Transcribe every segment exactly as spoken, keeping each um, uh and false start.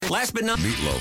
Last but not Meatloaf.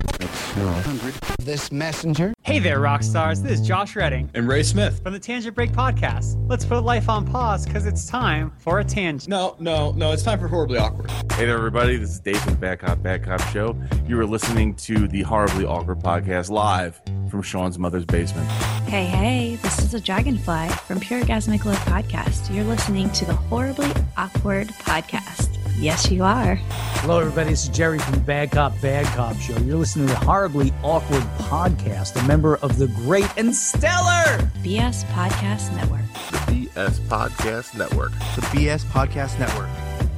This messenger. Hey there, rock stars. This is Josh Redding And Ray Smith. from the Tangent Break podcast. Let's put life on pause because it's time for a tangent. No, no, no, it's time for Horribly Awkward. Hey there, everybody. This is Dave from the Bad Cop, Bad Cop Show. You are listening to the Horribly Awkward podcast live from Sean's mother's basement. Hey, hey, this is a Dragonfly from Pure Orgasmic Love Podcast. You're listening to the Horribly Awkward podcast. Yes, you are. Hello, everybody. This is Jerry from the Bad Cop, Bad Cop Show. You're listening to the Horribly Awkward podcast, a member of the great and stellar B S Podcast Network. The B S Podcast Network. The B S Podcast Network.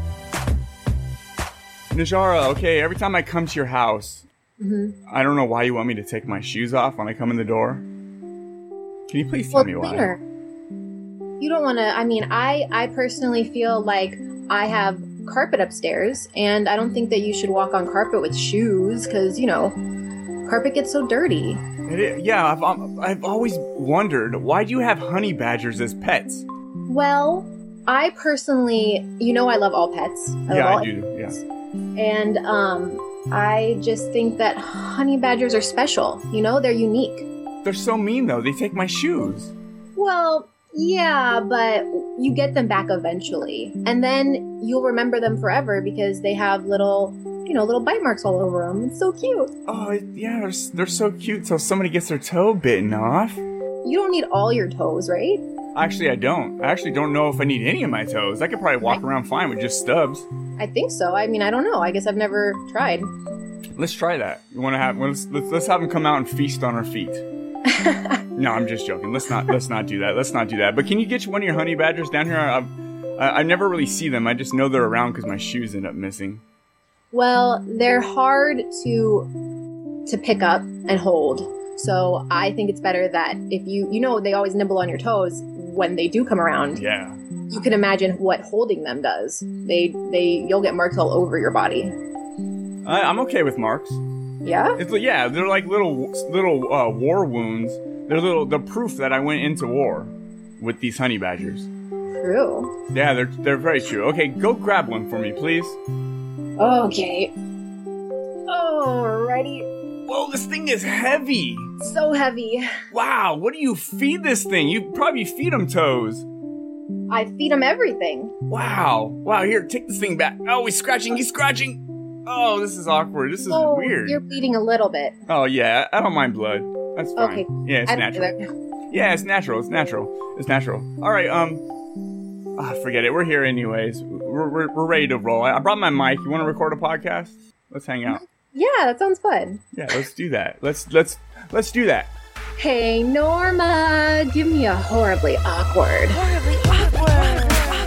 Najara, okay, every time I come to your house, Mm-hmm. I don't know why you want me to take my shoes off when I come in the door. Can you please tell Well, me why? cleaner. You don't want to. I mean, I I personally feel like I have carpet upstairs, and I don't think that you should walk on carpet with shoes because you know, carpet gets so dirty. It is, yeah, I've um, I've always wondered, why do you have honey badgers as pets? Well, I personally, you know, I love all pets. I Yeah, love all I do. Yeah. And um, I just think that honey badgers are special. You know, they're unique. They're so mean though. They take my shoes. Well, yeah, but you get them back eventually. And then you'll remember them forever because they have little, you know, little bite marks all over them. It's so cute. Oh yeah, they're they're so cute. So somebody gets their toe bitten off. You don't need all your toes, right? Actually, I don't. I actually don't know if I need any of my toes. I could probably walk around fine with just stubs. I think so. I mean, I don't know. I guess I've never tried. Let's try that. You want to have? Let's let's, let's have them come out and feast on our feet. No, I'm just joking. Let's not let's not do that. Let's not do that. But can you get one of your honey badgers down here? I've, I I never really see them. I just know they're around because my shoes end up missing. Well, they're hard to to pick up and hold. So I think it's better that if you you know they always nibble on your toes when they do come around. Yeah. You can imagine what holding them does. They they you'll get marks all over your body. I, I'm okay with marks. Yeah? It's like, yeah, they're like little little uh, war wounds. They're little the proof that I went into war with these honey badgers. True. Yeah, they're they're very true. Okay, go grab one for me, please. Okay. Alrighty. Whoa, this thing is heavy. So heavy. Wow, what do you feed this thing? You probably feed them toes. I feed them everything. Wow. Wow, here, take this thing back. Oh, he's scratching, he's scratching. Oh, this is awkward. This is oh, weird. You're bleeding a little bit. Oh, yeah, I don't mind blood. That's fine. Okay. Yeah, it's I don't natural. either. Yeah, it's natural. It's natural. It's natural. All right, um, ah, forget it. We're here anyways. We're, we're, we're ready to roll. I brought my mic. You want to record a podcast? Let's hang out. Yeah, that sounds fun. Yeah, let's do that. Let's let's let's do that. Hey, Norma, give me a horribly awkward. Horribly awkward.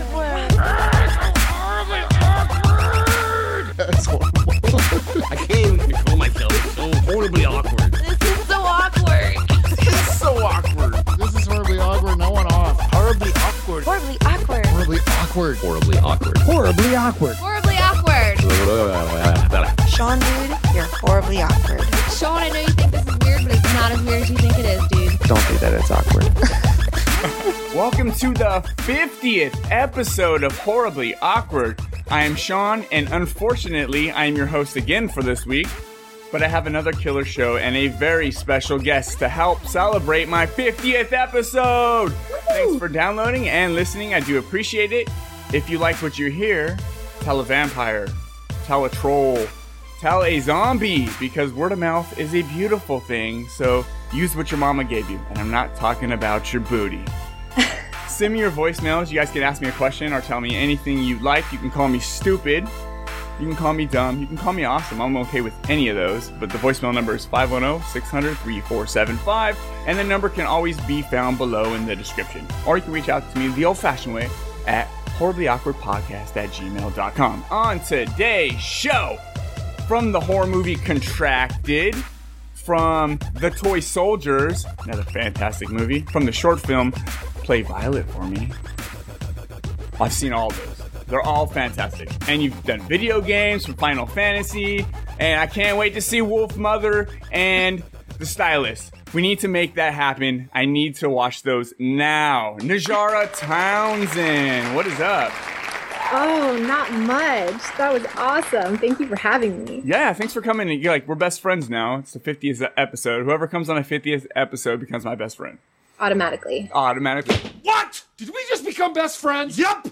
That's horrible. I can't even control myself. It's so horribly awkward. This is so awkward. It's so awkward. This is horribly awkward. No one off. Horribly awkward. Horribly awkward. Horribly awkward. Horribly awkward. horribly awkward. Horribly awkward. Sean, dude, you're horribly awkward. Sean, I know you think this is weird, but it's not as weird as you think it is, dude. Don't think that it's awkward. Welcome to the fiftieth episode of Horribly Awkward. I am Sean, and unfortunately, I am your host again for this week. But I have another killer show and a very special guest to help celebrate my fiftieth episode. Woo! Thanks for downloading and listening. I do appreciate it. If you like what you hear, tell a vampire, tell a troll, tell a zombie, because word of mouth is a beautiful thing. So use what your mama gave you. And I'm not talking about your booty. Send me your voicemails. You guys can ask me a question or tell me anything you like. You can call me stupid. You can call me dumb. You can call me awesome. I'm okay with any of those. But the voicemail number is five one zero, six hundred, three four seven five. And the number can always be found below in the description. Or you can reach out to me the old-fashioned way at horriblyawkwardpodcast at gmail dot com. On today's show, from the horror movie Contracted, from The Toy Soldiers, another fantastic movie, from the short film Play Violet for Me. I've seen all those. They're all fantastic. And you've done video games from Final Fantasy, and I can't wait to see Wolf Mother and The Stylist. We need to make that happen. I need to watch those now. Najara Townsend, what is up? Oh, not much. That was awesome. Thank you for having me. Yeah, thanks for coming. You're like, we're best friends now. It's the fiftieth episode. Whoever comes on a fiftieth episode becomes my best friend. Automatically. Automatically. What? Did we just become best friends? Yup.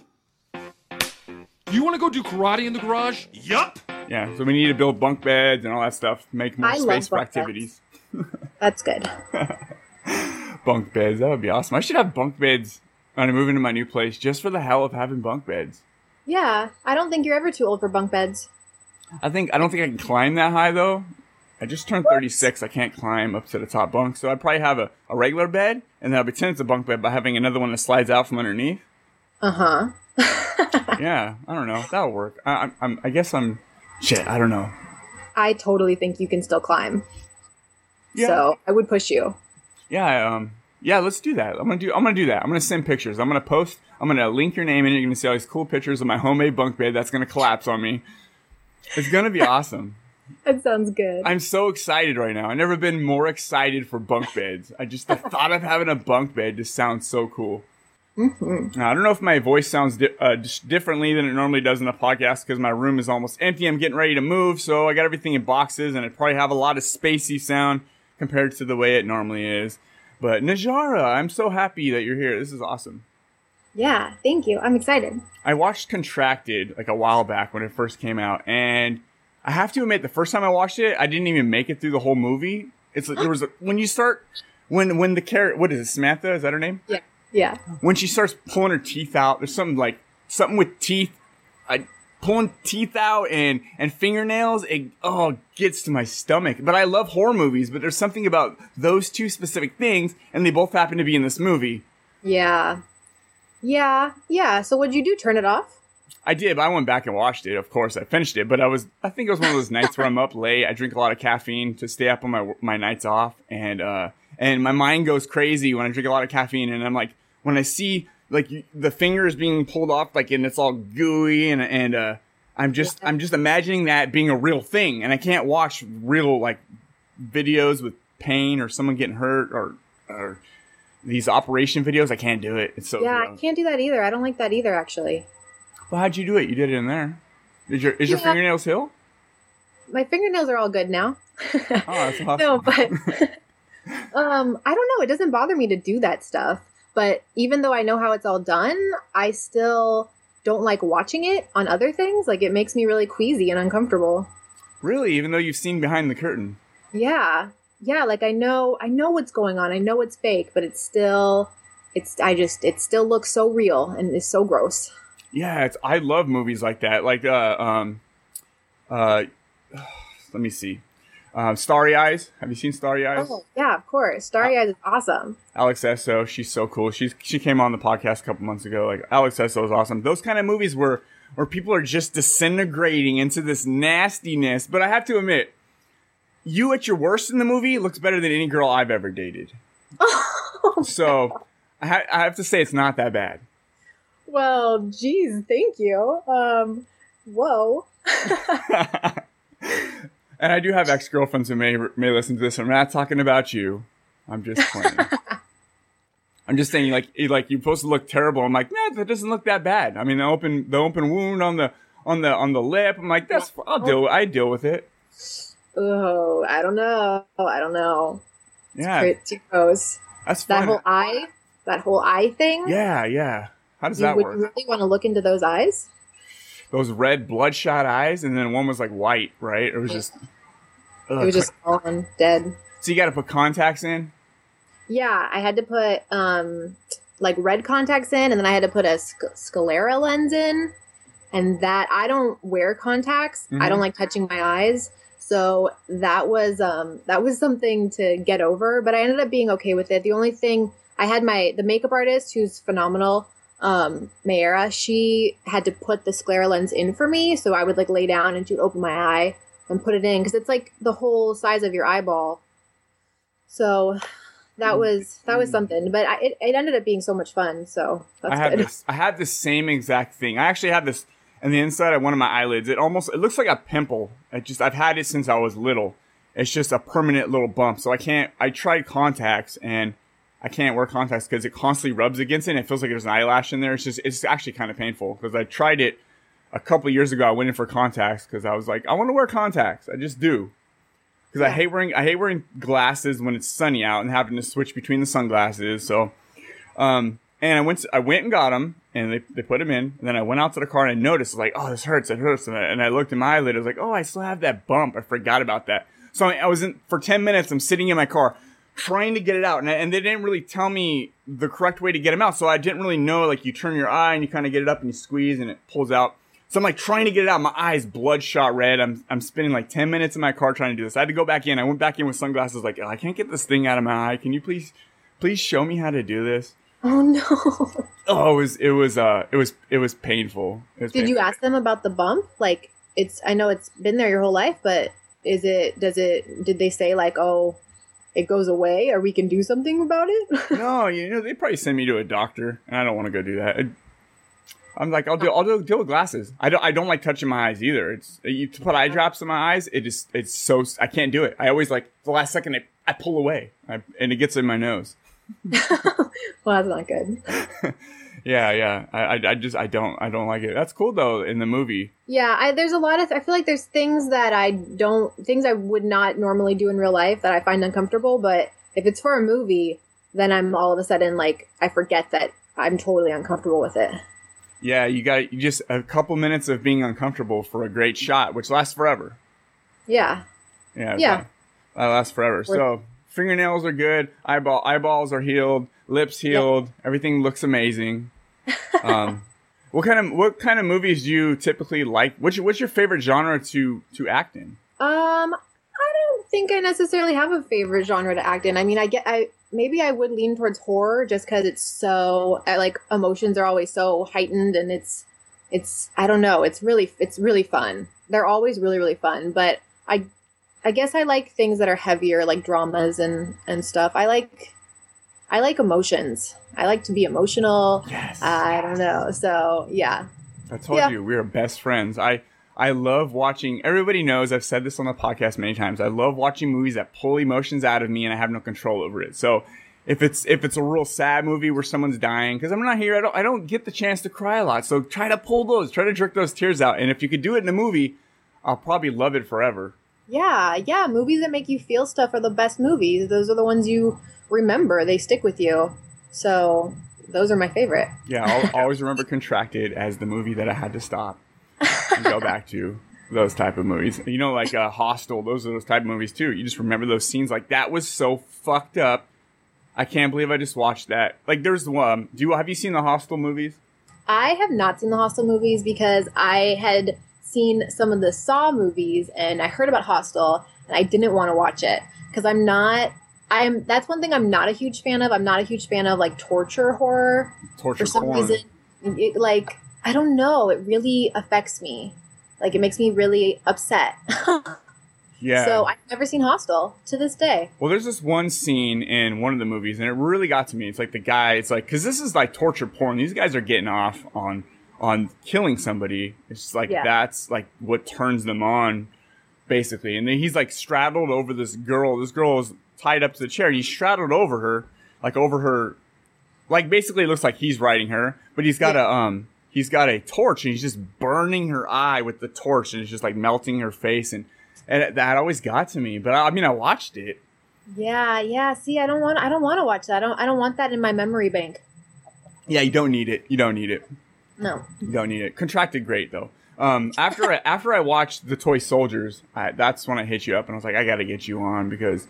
You want to go do karate in the garage? Yup. Yeah, so we need to build bunk beds and all that stuff. Make more I love space for bunk beds. activities. That's good. Bunk beds. That would be awesome. I should have bunk beds when I move into my new place just for the hell of having bunk beds. Yeah, I don't think you're ever too old for bunk beds. I think I don't think I can climb that high though. I just turned thirty-six. I can't climb up to the top bunk, so I'd probably have a, a regular bed, and then I'll pretend it's a bunk bed by having another one that slides out from underneath. Uh huh. Yeah, I don't know. That'll work. I, I'm, I'm. I guess I'm. Shit, I don't know. I totally think you can still climb. Yeah. So I would push you. Yeah. Um. Yeah. Let's do that. I'm gonna do. I'm gonna do that. I'm gonna send pictures. I'm gonna post. I'm gonna link your name, and you're gonna see all these cool pictures of my homemade bunk bed that's gonna collapse on me. It's gonna be awesome. That sounds good. I'm so excited right now. I've never been more excited for bunk beds. I just the thought of having a bunk bed just sounds so cool. Mm-hmm. Now, I don't know if my voice sounds di- uh, just differently than it normally does in a podcast because my room is almost empty. I'm getting ready to move, so I got everything in boxes, and it probably have a lot of spacey sound compared to the way it normally is. But Najara, I'm so happy that you're here. This is awesome. Yeah, thank you. I'm excited. I watched Contracted like a while back when it first came out, and I have to admit, the first time I watched it, I didn't even make it through the whole movie. It's like there was a, when you start when when the character, what is it, Samantha? Is that her name? Yeah. Yeah. When she starts pulling her teeth out, there's something like something with teeth, I pulling teeth out and and fingernails. It oh gets to my stomach. But I love horror movies. But there's something about those two specific things, and they both happen to be in this movie. Yeah. Yeah. Yeah. So what'd you do? Turn it off? I did, but I went back and watched it. Of course, I finished it, but I was, I think it was one of those nights where I'm up late. I drink a lot of caffeine to stay up on my my nights off, and uh, and my mind goes crazy when I drink a lot of caffeine, and I'm like, when I see like you, the fingers being pulled off, like, and it's all gooey, and and uh, I'm just, yeah. I'm just imagining that being a real thing, and I can't watch real like videos with pain or someone getting hurt or or these operation videos. I can't do it. It's so yeah, gross. I can't do that either. I don't like that either, actually. Well, how'd you do it? You did it in there. Is your is your yeah. fingernails healed? My fingernails are all good now. Oh, that's awesome. No, but um, I don't know. It doesn't bother me to do that stuff. But even though I know how it's all done, I still don't like watching it on other things. Like, it makes me really queasy and uncomfortable. Really? Even though you've seen behind the curtain? Yeah. Yeah, like I know I know what's going on. I know it's fake, but it's still it's I just it still looks so real and it's so gross. Yeah, it's I love movies like that. Like uh um uh let me see. Um, Starry Eyes. Have you seen Starry Eyes? Oh, yeah, of course. Starry uh, Eyes is awesome. Alex Esso, she's so cool. She's she came on the podcast a couple months ago. Like, Alex Esso is awesome. Those kind of movies where where people are just disintegrating into this nastiness. But I have to admit, you at your worst in the movie looks better than any girl I've ever dated. Oh, so I, ha- I have to say it's not that bad. Well, geez, thank you. Um, whoa. And I do have ex-girlfriends who may may listen to this. I'm not talking about you. I'm just playing. I'm just saying, like, like you're supposed to look terrible. I'm like, nah, that doesn't look that bad. I mean, the open the open wound on the on the on the lip. I'm like, that's I'll deal. I deal with it. Oh, I don't know. I don't know. Yeah, it's too gross. That's that fun. whole eye. That whole eye thing. Yeah, yeah. How does you, that would work? Would you really want to look into those eyes? Those red bloodshot eyes, and then one was like white, right? It was just. Ugh. It was just gone, dead. So you got to put contacts in? Yeah, I had to put um like red contacts in, and then I had to put a sc- sclera lens in, and that I don't wear contacts. Mm-hmm. I don't like touching my eyes, so that was um that was something to get over. But I ended up being okay with it. The only thing I had my the makeup artist, who's phenomenal, um Mayra, she had to put the sclera lens in for me, so I would like lay down and she would open my eye and put it in, because it's like the whole size of your eyeball. So that was that was something, but I, it, it ended up being so much fun. So that's I had good. this. I had the same exact thing. I actually had this on the inside of one of my eyelids. It almost it looks like a pimple. I just I've had it since I was little. It's just a permanent little bump. So I can't. I tried contacts and I can't wear contacts because it constantly rubs against it and it feels like there's an eyelash in there. It's just, it's actually kind of painful because I tried it a couple of years ago. I went in for contacts because I was like, I want to wear contacts. I just do. Because yeah. I hate wearing, I hate wearing glasses when it's sunny out and having to switch between the sunglasses. So, um, and I went, to, I went and got them and they, they put them in. And then I went out to the car and I noticed like, oh, this hurts. It hurts. And I, and I looked at my eyelid. I was like, oh, I still have that bump. I forgot about that. So I, I was in for ten minutes. I'm sitting in my car trying to get it out. And, I, and they didn't really tell me the correct way to get them out. So I didn't really know, like you turn your eye and you kind of get it up and you squeeze and it pulls out. So I'm like trying to get it out. My eyes bloodshot red. I'm I'm spending like ten minutes in my car trying to do this. I had to go back in. I went back in with sunglasses like, oh, I can't get this thing out of my eye. Can you please, please show me how to do this? Oh no. Oh, it was, it was, uh, it was, it was painful. It was Did painful. you ask them about the bump? Like it's, I know it's been there your whole life, but is it, does it, did they say like, oh, it goes away or we can do something about it? No, you know, they probably send me to a doctor and I don't want to go do that. It, I'm like, I'll do, I'll do, deal with glasses. I don't, I don't like touching my eyes either. It's, you put eye drops in my eyes. It just, it's so, I can't do it. I always like, the last second I, I pull away I, and it gets in my nose. Well, that's not good. yeah, yeah. I, I, I just, I don't, I don't like it. That's cool though in the movie. Yeah, I, there's a lot of, I feel like there's things that I don't, things I would not normally do in real life that I find uncomfortable. But if it's for a movie, then I'm all of a sudden like, I forget that I'm totally uncomfortable with it. Yeah, you got you just a couple minutes of being uncomfortable for a great shot, which lasts forever. Yeah. Yeah. Yeah. That, that lasts forever. So fingernails are good. Eyeball eyeballs are healed. Lips healed. Yeah. Everything looks amazing. Um, what kind of what kind of movies do you typically like? What's your, what's your favorite genre to to act in? Um, I don't think I necessarily have a favorite genre to act in. I mean, I get I. Maybe I would lean towards horror just because it's so like emotions are always so heightened and it's it's I don't know it's really it's really fun. They're always really really fun. But I I guess I like things that are heavier like dramas and and stuff. I like I like emotions. I like to be emotional. Yes. Uh, I don't know. So yeah. I told yeah. you we are best friends. I. I love watching, everybody knows, I've said this on the podcast many times, I love watching movies that pull emotions out of me and I have no control over it. So if it's if it's a real sad movie where someone's dying, because I'm not here, I don't I don't get the chance to cry a lot. So try to pull those, try to jerk those tears out. And if you could do it in a movie, I'll probably love it forever. Yeah, yeah. Movies that make you feel stuff are the best movies. Those are the ones you remember. They stick with you. So those are my favorite. Yeah, I'll always remember Contracted as the movie that I had to stop. And go back to those type of movies. You know, like uh, Hostel, those are those type of movies too. You just remember those scenes like that was so fucked up. I can't believe I just watched that. Like there's one, do you, have you seen the Hostel movies? I have not seen the Hostel movies because I had seen some of the Saw movies and I heard about Hostel and I didn't want to watch it because I'm not, I'm, that's one thing I'm not a huge fan of. I'm not a huge fan of like torture horror. Torture For some porn. reason, it, like, I don't know. It really affects me. Like, it makes me really upset. Yeah. So I've never seen Hostel to this day. Well, there's this one scene in one of the movies, and it really got to me. It's like the guy, it's like, because this is like torture porn. These guys are getting off on on killing somebody. It's just like, Yeah. that's like what turns them on, basically. And then he's like straddled over this girl. This girl is tied up to the chair. He's straddled over her, like over her, like basically it looks like he's riding her, but he's got Yeah. a, um, he's got a torch and he's just burning her eye with the torch and it's just like melting her face. And, and that always got to me. But I, I mean, I watched it. Yeah, yeah. See, I don't want. I don't want to watch that. I don't. I don't want that in my memory bank. Yeah, you don't need it. You don't need it. No. You don't need it. Contracted great though. Um, after I, after I watched The Toy Soldiers, I, that's when I hit you up and I was like, I got to get you on because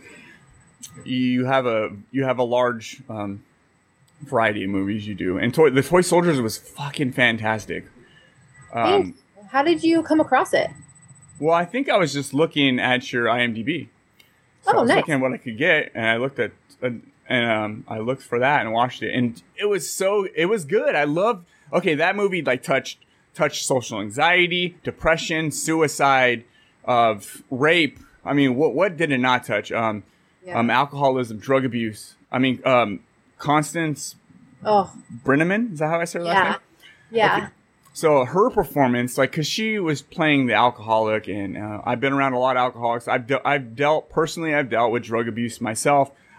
you have a you have a large um, variety of movies you do, and toy, The Toy Soldiers was fucking fantastic. Um, Thanks. How did you come across it? Well, I think I was just looking at your IMDb. So Oh, I was nice. looking at what I could get, and I looked at uh, and um, I looked for that and watched it, and it was so it was good. I loved. Okay, that movie like touched touched social anxiety, depression, suicide, of rape. I mean, what what did it not touch? Um, Yeah. um, alcoholism, drug abuse. I mean, um, Constance Oh, Brenneman. Is that how I say her last yeah. name? Yeah. Okay. So her performance, like, cause she was playing the alcoholic, and uh, I've been around a lot of alcoholics. I've de- I've dealt personally. I've dealt with drug abuse myself.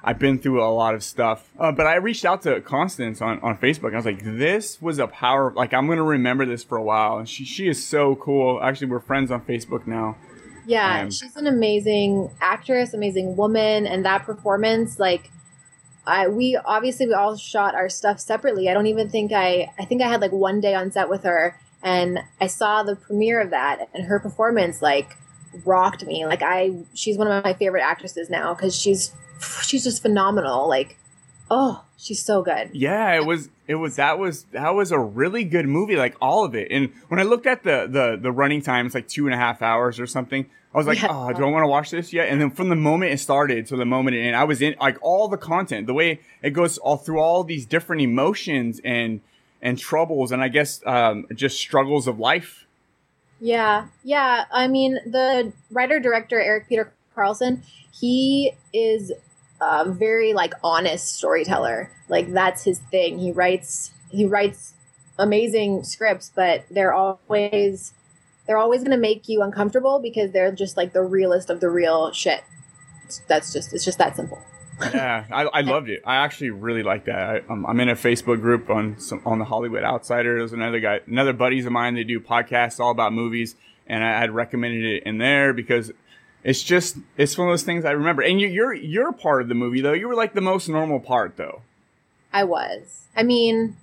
I've been through a lot of stuff. Uh, but I reached out to Constance on, on Facebook. And I was like, this was a power. Like, I'm going to remember this for a while. And she, she is so cool. Actually, we're friends on Facebook now. Yeah, And- she's an amazing actress, amazing woman. And that performance, like, I, we obviously we all shot our stuff separately. I don't even think I, I think I had like one day on set with her, and I saw the premiere of that, and her performance like rocked me. Like I, she's one of my favorite actresses now because she's, she's just phenomenal. Like, oh, she's so good. Yeah, it was, it was, that was, that was a really good movie, like all of it. And when I looked at the, the, the running time, it's like two and a half hours or something. I was like, Yeah. oh, do I want to watch this yet? And then from the moment it started to the moment it ended, I was in like all the content, the way it goes all through all these different emotions and, and troubles. And I guess, um, just struggles of life. Yeah, yeah. I mean, the writer director Eric Peter Carlson, he is a very like honest storyteller. Like that's his thing. He writes he writes amazing scripts, but they're always they're always going to make you uncomfortable because they're just like the realest of the real shit. It's, that's just it's just that simple. Yeah, I, I loved it. I actually really like that. I, um, I'm in a Facebook group on some, on the Hollywood Outsider. There's another guy, another buddies of mine. They do podcasts all about movies, and I had recommended it in there because it's just it's one of those things I remember. And you, you're you're a part of the movie though. You were like the most normal part though. I was. I mean,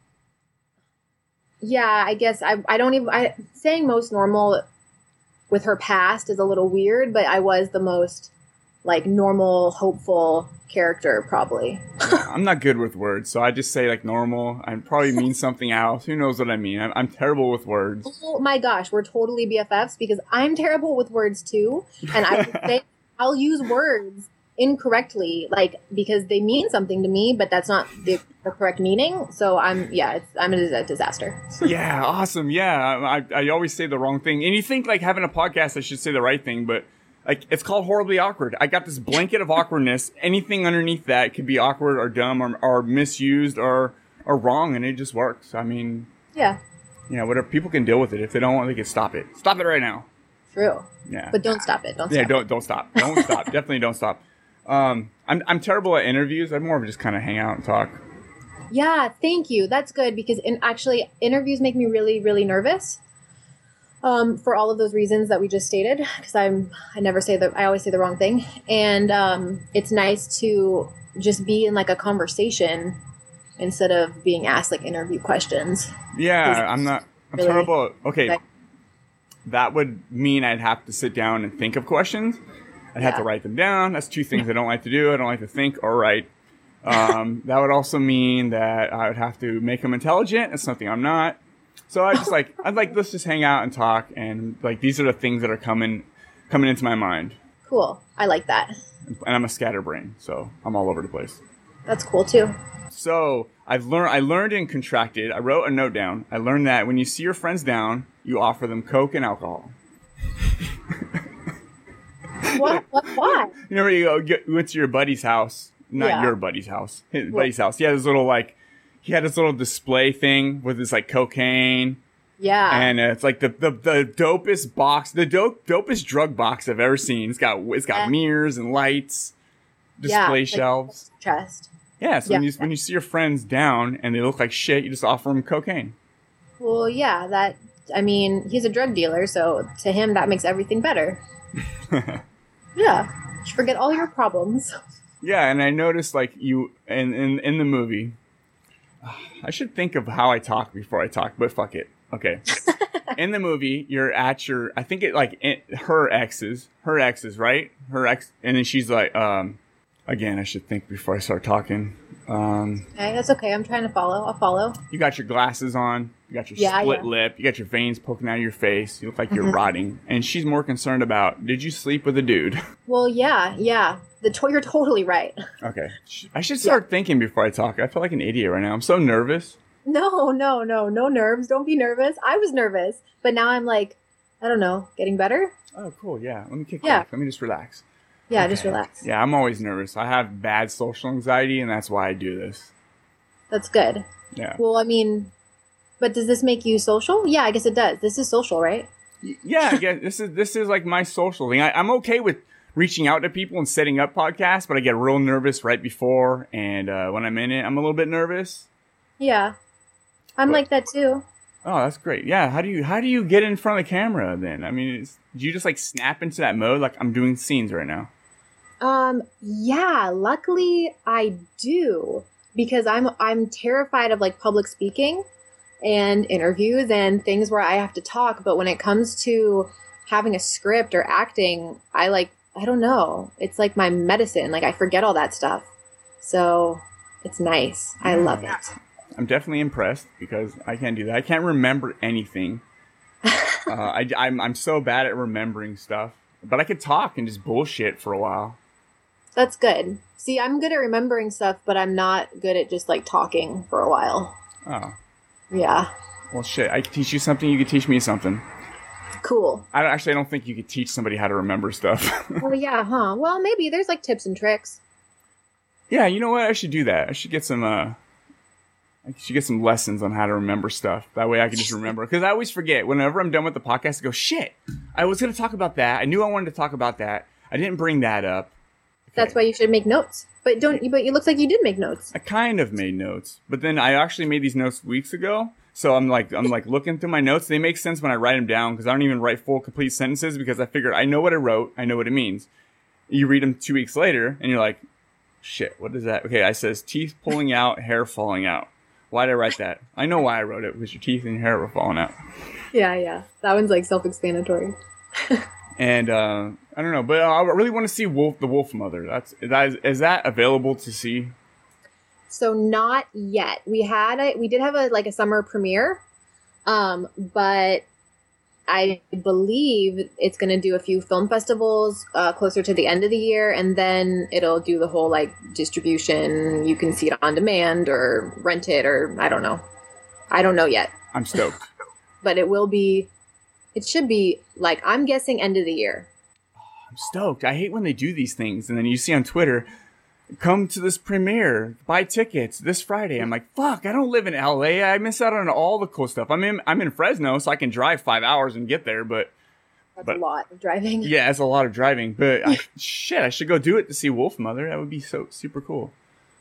yeah, I guess I I don't even I saying most normal with her past is a little weird, but I was the most like normal, hopeful character probably. I'm not good with words, so I just say like normal. I probably mean something else. Who knows what I mean? I'm, I'm terrible with words. Oh my gosh, we're totally B F Fs because I'm terrible with words too, and I would say I'll use words incorrectly, like because they mean something to me, but that's not the, the correct meaning. So I'm yeah, it's, I'm a disaster. Yeah, awesome. Yeah, I, I always say the wrong thing, and you think like having a podcast, I should say the right thing, but like it's called Horribly Awkward. I got this blanket of awkwardness. Anything underneath that could be awkward or dumb or, or misused or or wrong, and it just works. I mean, Yeah, yeah, whatever. People can deal with it if they don't want. They can stop it. Stop it right now. true. Yeah, But don't stop it. Don't yeah, stop don't don't stop. Don't stop. Definitely don't stop. Um, I'm I'm terrible at interviews. I'm more of just kind of hang out and talk. Yeah, thank you. That's good because in actually interviews make me really, really nervous. Um, for all of those reasons that we just stated, because I'm I never say the I always say the wrong thing, and um, it's nice to just be in like a conversation instead of being asked like interview questions. Yeah, I'm not. I'm really terrible. Okay, like- that would mean I'd have to sit down and think of questions. I'd have to Yeah. write them down. That's two things I don't like to do. I don't like to think or write. Um, that would also mean that I would have to make them intelligent. That's something I'm not. So I just like I'd like let's just hang out and talk, and like these are the things that are coming coming into my mind. Cool. I like that. And I'm a scatterbrain, so I'm all over the place. That's cool too. So I've learned. I learned and contracted. I wrote a note down. I learned that when you see your friends down, you offer them Coke and alcohol. What? What? Why? You know where you go? Get, you went to your buddy's house, not Yeah. your buddy's house. His buddy's house. He had this little like, he had this little display thing with this like cocaine, Yeah. and uh, it's like the, the the dopest box, the dope dopest drug box I've ever seen. It's got it's got Yeah. mirrors and lights, Yeah, display like, shelves. Trust. Yeah, so when Yeah. you when you see your friends down and they look like shit, you just offer them cocaine. Well, yeah. That. I mean, he's a drug dealer, so to him that makes everything better. Yeah. Just forget all your problems. Yeah, and I noticed like you in in in the movie. I should think of how I talk before I talk, but fuck it. Okay. In the movie, you're at your, I think it like it, her exes, her exes, right? Her ex, and then she's like, um, again, I should think before I start talking. Um, Okay, that's okay. I'm trying to follow. I'll follow. you got your glasses on, you got your Yeah, split yeah. lip, you got your veins poking out of your face. You look like you're Mhm. rotting, and she's more concerned about, did you sleep with a dude? Well, yeah, yeah. The to- you're totally right. Okay, I should start thinking before I talk. I feel like an idiot right now. I'm so nervous. No, no, no, no nerves. Don't be nervous. I was nervous, but now I'm like, I don't know, getting better. Oh, cool. Yeah, let me kick Yeah. back. Let me just relax. Yeah, just relax. Yeah, I'm always nervous. I have bad social anxiety, and that's why I do this. That's good. Yeah. Well, I mean, but does this make you social? Yeah, I guess it does. This is social, right? Y- Yeah, I guess this is this is like my social thing. I, I'm okay with reaching out to people and setting up podcasts, but I get real nervous right before, and uh, when I'm in it, I'm a little bit nervous. Yeah. I'm But- like that too. Oh, that's great. Yeah, how do you how do you get in front of the camera then? I mean, it's, do you just like snap into that mode like I'm doing scenes right now? Um, yeah, luckily I do, because I'm I'm terrified of like public speaking and interviews and things where I have to talk, but when it comes to having a script or acting, I like I don't know. It's like my medicine. Like I forget all that stuff. So, it's nice. I love it. I'm definitely impressed because I can't do that. I can't remember anything. uh, I, I'm I'm so bad at remembering stuff, but I could talk and just bullshit for a while. That's good. See, I'm good at remembering stuff, but I'm not good at just like talking for a while. Oh, Yeah. well, shit. I could teach you something. You could teach me something. Cool. I don't, actually I don't think you could teach somebody how to remember stuff. Oh yeah, huh? Well, maybe there's like tips and tricks. Yeah, you know what? I should do that. I should get some. Uh, I should get some lessons on how to remember stuff. That way I can just remember. Because I always forget. Whenever I'm done with the podcast, I go, shit, I was going to talk about that. I knew I wanted to talk about that. I didn't bring that up. That's why you should make notes. But don't. But it looks like you did make notes. I kind of made notes. But then I actually made these notes weeks ago. So I'm like, I'm like looking through my notes. They make sense when I write them down because I don't even write full, complete sentences because I figured I know what I wrote. I know what it means. You read them two weeks later and you're like, shit, what is that? Okay, I says teeth pulling out, hair falling out. Why did I write that? I know why I wrote it, because your teeth and your hair were falling out. Yeah, yeah. That one's like self-explanatory. And uh, I don't know, but I really want to see Wolf, the Wolf Mother. That's that is, is that available to see? So not yet. We had a, we did have a like a summer premiere, um, but I believe it's going to do a few film festivals uh, closer to the end of the year, and then it'll do the whole like distribution. You can see it on demand or rent it, or I don't know. I don't know yet. I'm stoked. But it will be. It should be like I'm guessing end of the year. I'm stoked. I hate when they do these things, and then you see on Twitter, come to this premiere, buy tickets this Friday. I'm like, fuck, I don't live in L A. I miss out on all the cool stuff. I'm in, I'm in Fresno, so I can drive five hours and get there, but... That's but, a lot of driving. Yeah, it's a lot of driving, but I, shit, I should go do it to see Wolf Mother. That would be so super cool.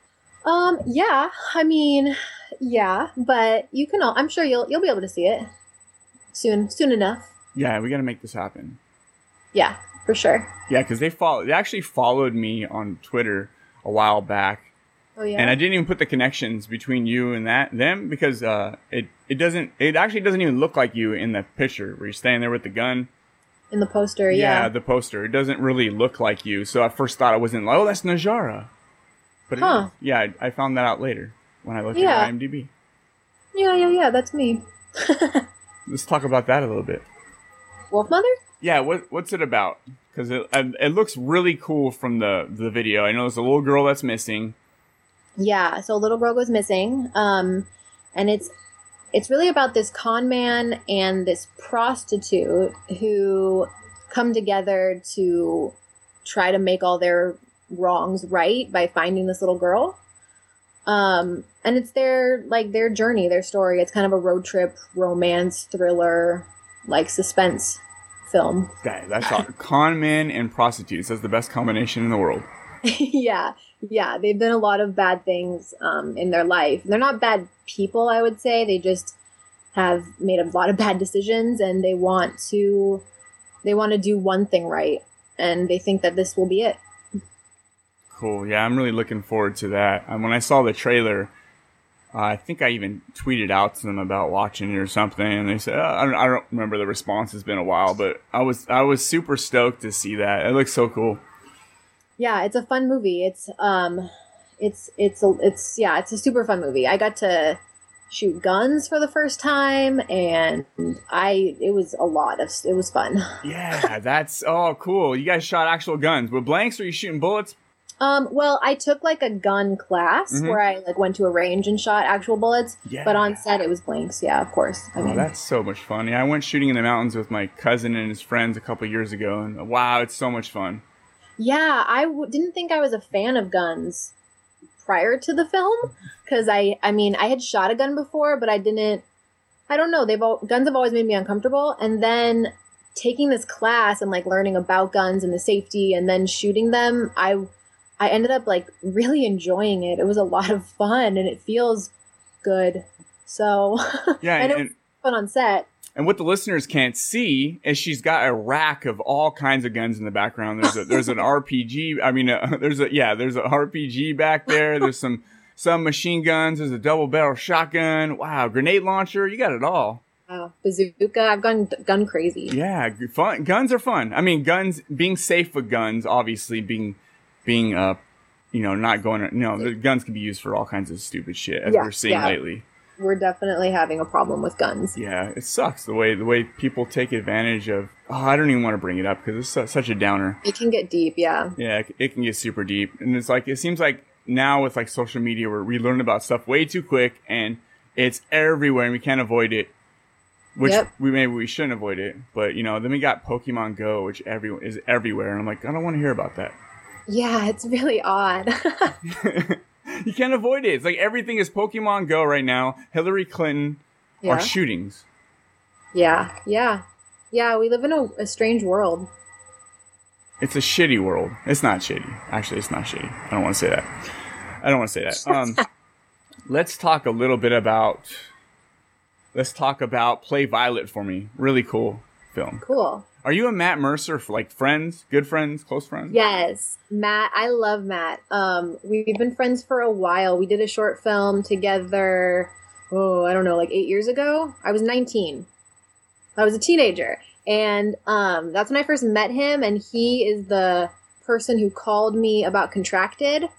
Um, yeah, I mean, yeah, but you can all, I'm sure you'll, you'll be able to see it soon, soon enough. Yeah, we gotta make this happen. Yeah, for sure. Yeah, because they follow, they actually followed me on Twitter a while back. Oh yeah. And I didn't even put the connections between you and that them because uh, it it doesn't it actually doesn't even look like you in the picture where you're standing there with the gun. In the poster, yeah. Yeah, the poster. It doesn't really look like you. So I first thought it wasn't like, oh, that's Najara. But it Huh. is. Yeah, I, I found that out later when I looked Yeah. at IMDb. Yeah, yeah, yeah, that's me. Let's talk about that a little bit. Wolf Mother? Yeah, what what's it about? Because it it looks really cool from the the video. I know there's a little girl that's missing. Yeah, so a little girl goes missing. Um, and it's it's really about this con man and this prostitute who come together to try to make all their wrongs right by finding this little girl. Um, and it's their like their journey, their story. It's kind of a road trip, romance, thriller, like suspense film. That, that's all. Con men and prostitutes. That's the best combination in the world. yeah, yeah. They've done a lot of bad things um, in their life. They're not bad people, I would say. They just have made a lot of bad decisions, and they want to they want to do one thing right, and they think that this will be it. Cool. Yeah, I'm really looking forward to that. And when I saw the trailer, uh, I think I even tweeted out to them about watching it or something, and they said, oh, I, don't, I don't remember the response. It's been a while, but I was I was super stoked to see that. It looks so cool. Yeah, it's a fun movie. It's um, it's it's a, it's yeah, it's a super fun movie. I got to shoot guns for the first time, and I it was a lot of it was fun. Yeah, that's oh cool. You guys shot actual guns with blanks, or are you shooting bullets? Um, well, I took like a gun class Mhm. where I like went to a range and shot actual bullets, Yeah. but on set it was blanks. Yeah, of course. I Oh, mean, that's so much fun. Yeah, I went shooting in the mountains with my cousin and his friends a couple years ago, and wow, it's so much fun. yeah, I w- didn't think I was a fan of guns prior to the film because I, I mean, I had shot a gun before, but I didn't. I don't know. They've all, guns have always made me uncomfortable, and then taking this class and like learning about guns and the safety and then shooting them, I I ended up like really enjoying it. It was a lot of fun and it feels good. So yeah, and, and it was fun on set. And what the listeners can't see is she's got a rack of all kinds of guns in the background. There's a there's an R P G. I mean, uh, there's a yeah, there's an R P G back there. There's some some machine guns. There's a double barrel shotgun. Wow, grenade launcher. You got it all. Wow, bazooka. I've gone gun crazy. Yeah, fun. Guns are fun. I mean, guns. Being safe with guns, obviously, being being uh, you know, not going. You know, the guns can be used for all kinds of stupid shit, as yeah, we're seeing yeah. lately. We're definitely having a problem with guns. Yeah, it sucks the way the way people take advantage of. Oh, I don't even want to bring it up because it's su- such a downer. It can get deep, yeah. Yeah, it, it can get super deep, and it's like it seems like now with like social media, where we learn about stuff way too quick, and it's everywhere, and we can't avoid it. Which Yep. we maybe we shouldn't avoid it, but you know, then we got Pokemon Go, which everyone is everywhere, and I'm like, I don't want to hear about that. Yeah, it's really odd. You can't avoid it. It's like everything is Pokemon Go right now. Hillary Clinton Yeah. are shootings. Yeah, yeah. Yeah, we live in a, a strange world. It's a shitty world. It's not shitty. Actually, it's not shitty. I don't want to say that. I don't want to say that. Um, let's talk a little bit about. Let's talk about Play Violet for Me. Really cool film. Cool. Are you and Matt Mercer for like friends, good friends, close friends? Yes, Matt. I love Matt. Um, we've been friends for a while. We did a short film together. Oh, I don't know, like eight years ago. I was nineteen. I was a teenager, and um, that's when I first met him. And he is the person who called me about Contracted,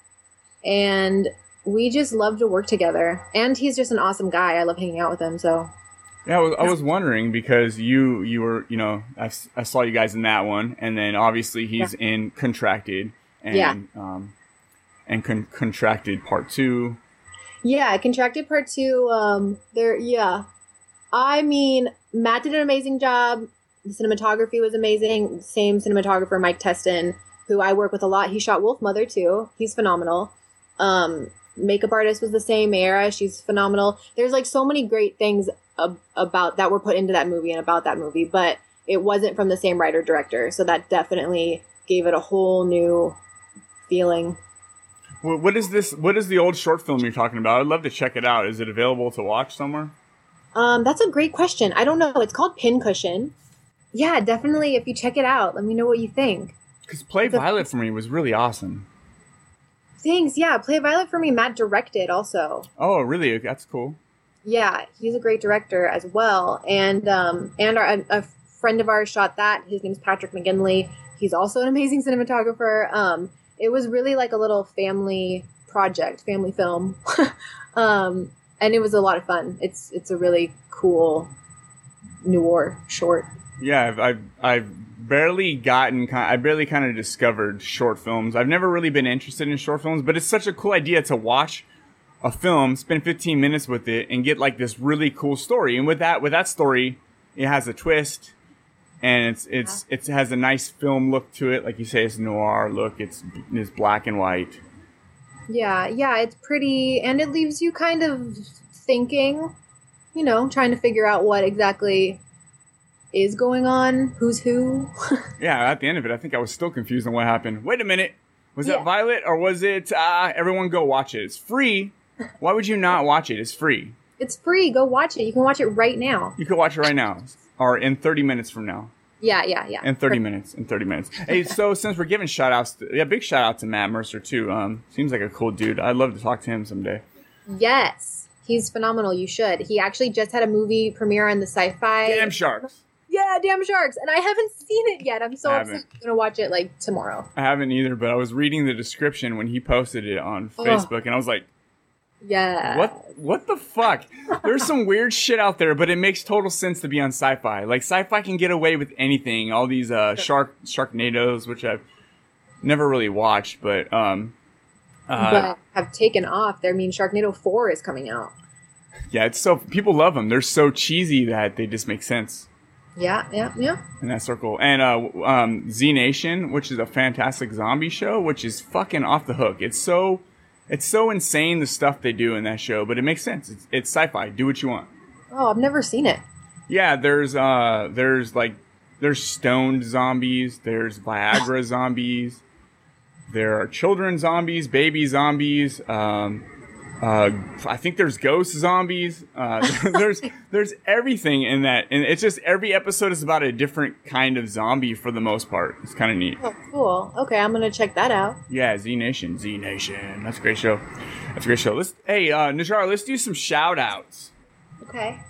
and we just love to work together. And he's just an awesome guy. I love hanging out with him. So. Yeah, I was, I was wondering because you you were, you know, I, s- I saw you guys in that one, and then obviously he's Yeah. in Contracted and Yeah. um and con- Contracted Part Two. Yeah, Contracted Part Two. Um, there. Yeah, I mean, Matt did an amazing job. The cinematography was amazing. Same cinematographer, Mike Teston, who I work with a lot. He shot Wolf Mother too. He's phenomenal. Um, makeup artist was the same. Mayra, she's phenomenal. There's like so many great things ab- about that were put into that movie and about that movie, but it wasn't from the same writer director, so that definitely gave it a whole new feeling. What, what is this? What is the old short film you're talking about? I'd love to check it out. Is it available to watch somewhere? Um, that's a great question. I don't know. It's called Pincushion. Yeah, definitely. If you check it out, let me know what you think. Because Play It's a- Violet for me was really awesome. Thanks. Yeah, Play Violet for Me. Matt directed also. Oh, really? That's cool. Yeah, he's a great director as well. And um, and our, a, a friend of ours shot that. His name's Patrick McGinley. He's also an amazing cinematographer. Um, it was really like a little family project, family film. um, and it was a lot of fun. It's it's a really cool noir short. Yeah, I've I've, I've barely gotten ki- I barely kind of discovered short films. I've never really been interested in short films, but it's such a cool idea to watch a film, spend fifteen minutes with it, and get like this really cool story. And with that with that story, it has a twist, and it's it's it has a nice film look to it. Like you say, it's noir look. It's it's black and white. Yeah, yeah, it's pretty, and it leaves you kind of thinking, you know, trying to figure out what exactly is going on, who's who. Yeah, at the end of it, I think I was still confused on what happened. Wait a minute. Was Yeah. that Violet or was it, uh, everyone go watch it? It's free. Why would you not watch it? It's free. It's free. Go watch it. You can watch it right now. You can watch it right now or in thirty minutes from now. Yeah, yeah, yeah. In thirty minutes. In thirty minutes. Hey, so since we're giving shout outs, to, yeah, big shout out to Matt Mercer too. Um, seems like a cool dude. I'd love to talk to him someday. Yes, he's phenomenal. You should. He actually just had a movie premiere on the Sci-Fi. Damn Sharks. Yeah, Damn Sharks, and I haven't seen it yet. I'm so I excited. haven't. I'm gonna watch it like tomorrow. I haven't either, but I was reading the description when he posted it on Facebook, and I was like, Yeah. What what the fuck? There's some weird shit out there, but it makes total sense to be on Sci-Fi. Like Sci-Fi can get away with anything. All these uh, shark Sharknadoes, which I've never really watched, but um, uh, but have taken off. There, I mean, Sharknado four is coming out. yeah, it's so people love them. They're so cheesy that they just make sense Yeah, yeah, yeah. in that circle. And uh, um, Z Nation, which is a fantastic zombie show, which is fucking off the hook. It's so it's so insane the stuff they do in that show, but it makes sense. It's, it's Sci-Fi. Do what you want. Oh, I've never seen it. Yeah, there's uh there's like there's stoned zombies. There's Viagra zombies. There are children zombies, baby zombies. Um, uh, I think there's ghost zombies. Uh, there's there's everything in that, and it's just every episode is about a different kind of zombie for the most part. It's kind of neat. Oh, cool. Okay, I'm gonna check that out. Yeah, Z Nation, Z Nation. That's a great show. That's a great show. Let's hey uh, Najar, let's do some shout outs. Okay.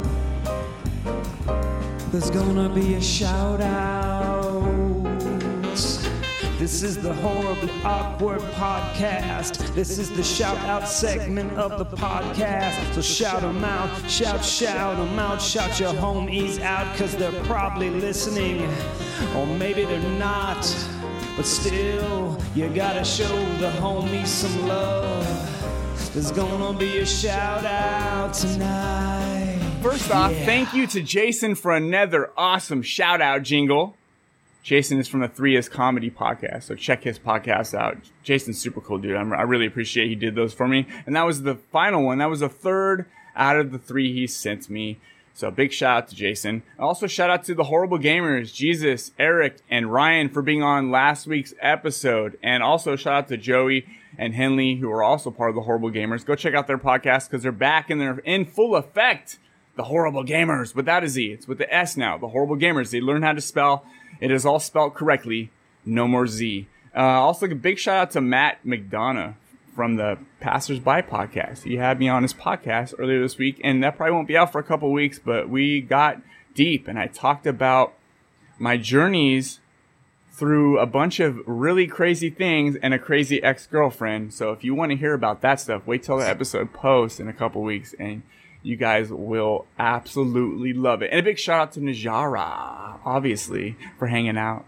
There's gonna be a shout out. This is the Horribly Awkward Podcast. This is the shout out segment of the podcast. So shout them out, shout, shout them out, shout your homies out, cause they're probably listening. Or maybe they're not. But still, you gotta show the homies some love. There's gonna be a shout out tonight. First off, Yeah. thank you to Jason for another awesome shout out jingle. Jason is from the Three Is Comedy podcast, so check his podcast out. Jason's super cool, dude. I'm, I really appreciate he did those for me. And that was the final one. That was the third out of the three he sent me. So big shout out to Jason. Also shout out to the Horrible Gamers, Jesus, Eric, and Ryan for being on last week's episode. And also shout out to Joey and Henley, who are also part of the Horrible Gamers. Go check out their podcast because they're back and they're in full effect. The Horrible Gamers, without a Z. It's with the S now. The Horrible Gamers. They learn how to spell. It is all spelled correctly. No more Z. Uh, also, a big shout out to Matt McDonough from the Passersby podcast. He had me on his podcast earlier this week, and that probably won't be out for a couple weeks, but we got deep, and I talked about my journeys through a bunch of really crazy things and a crazy ex-girlfriend. So if you want to hear about that stuff, wait till the episode posts in a couple weeks, and you guys will absolutely love it. And a big shout out to Najara, obviously, for hanging out.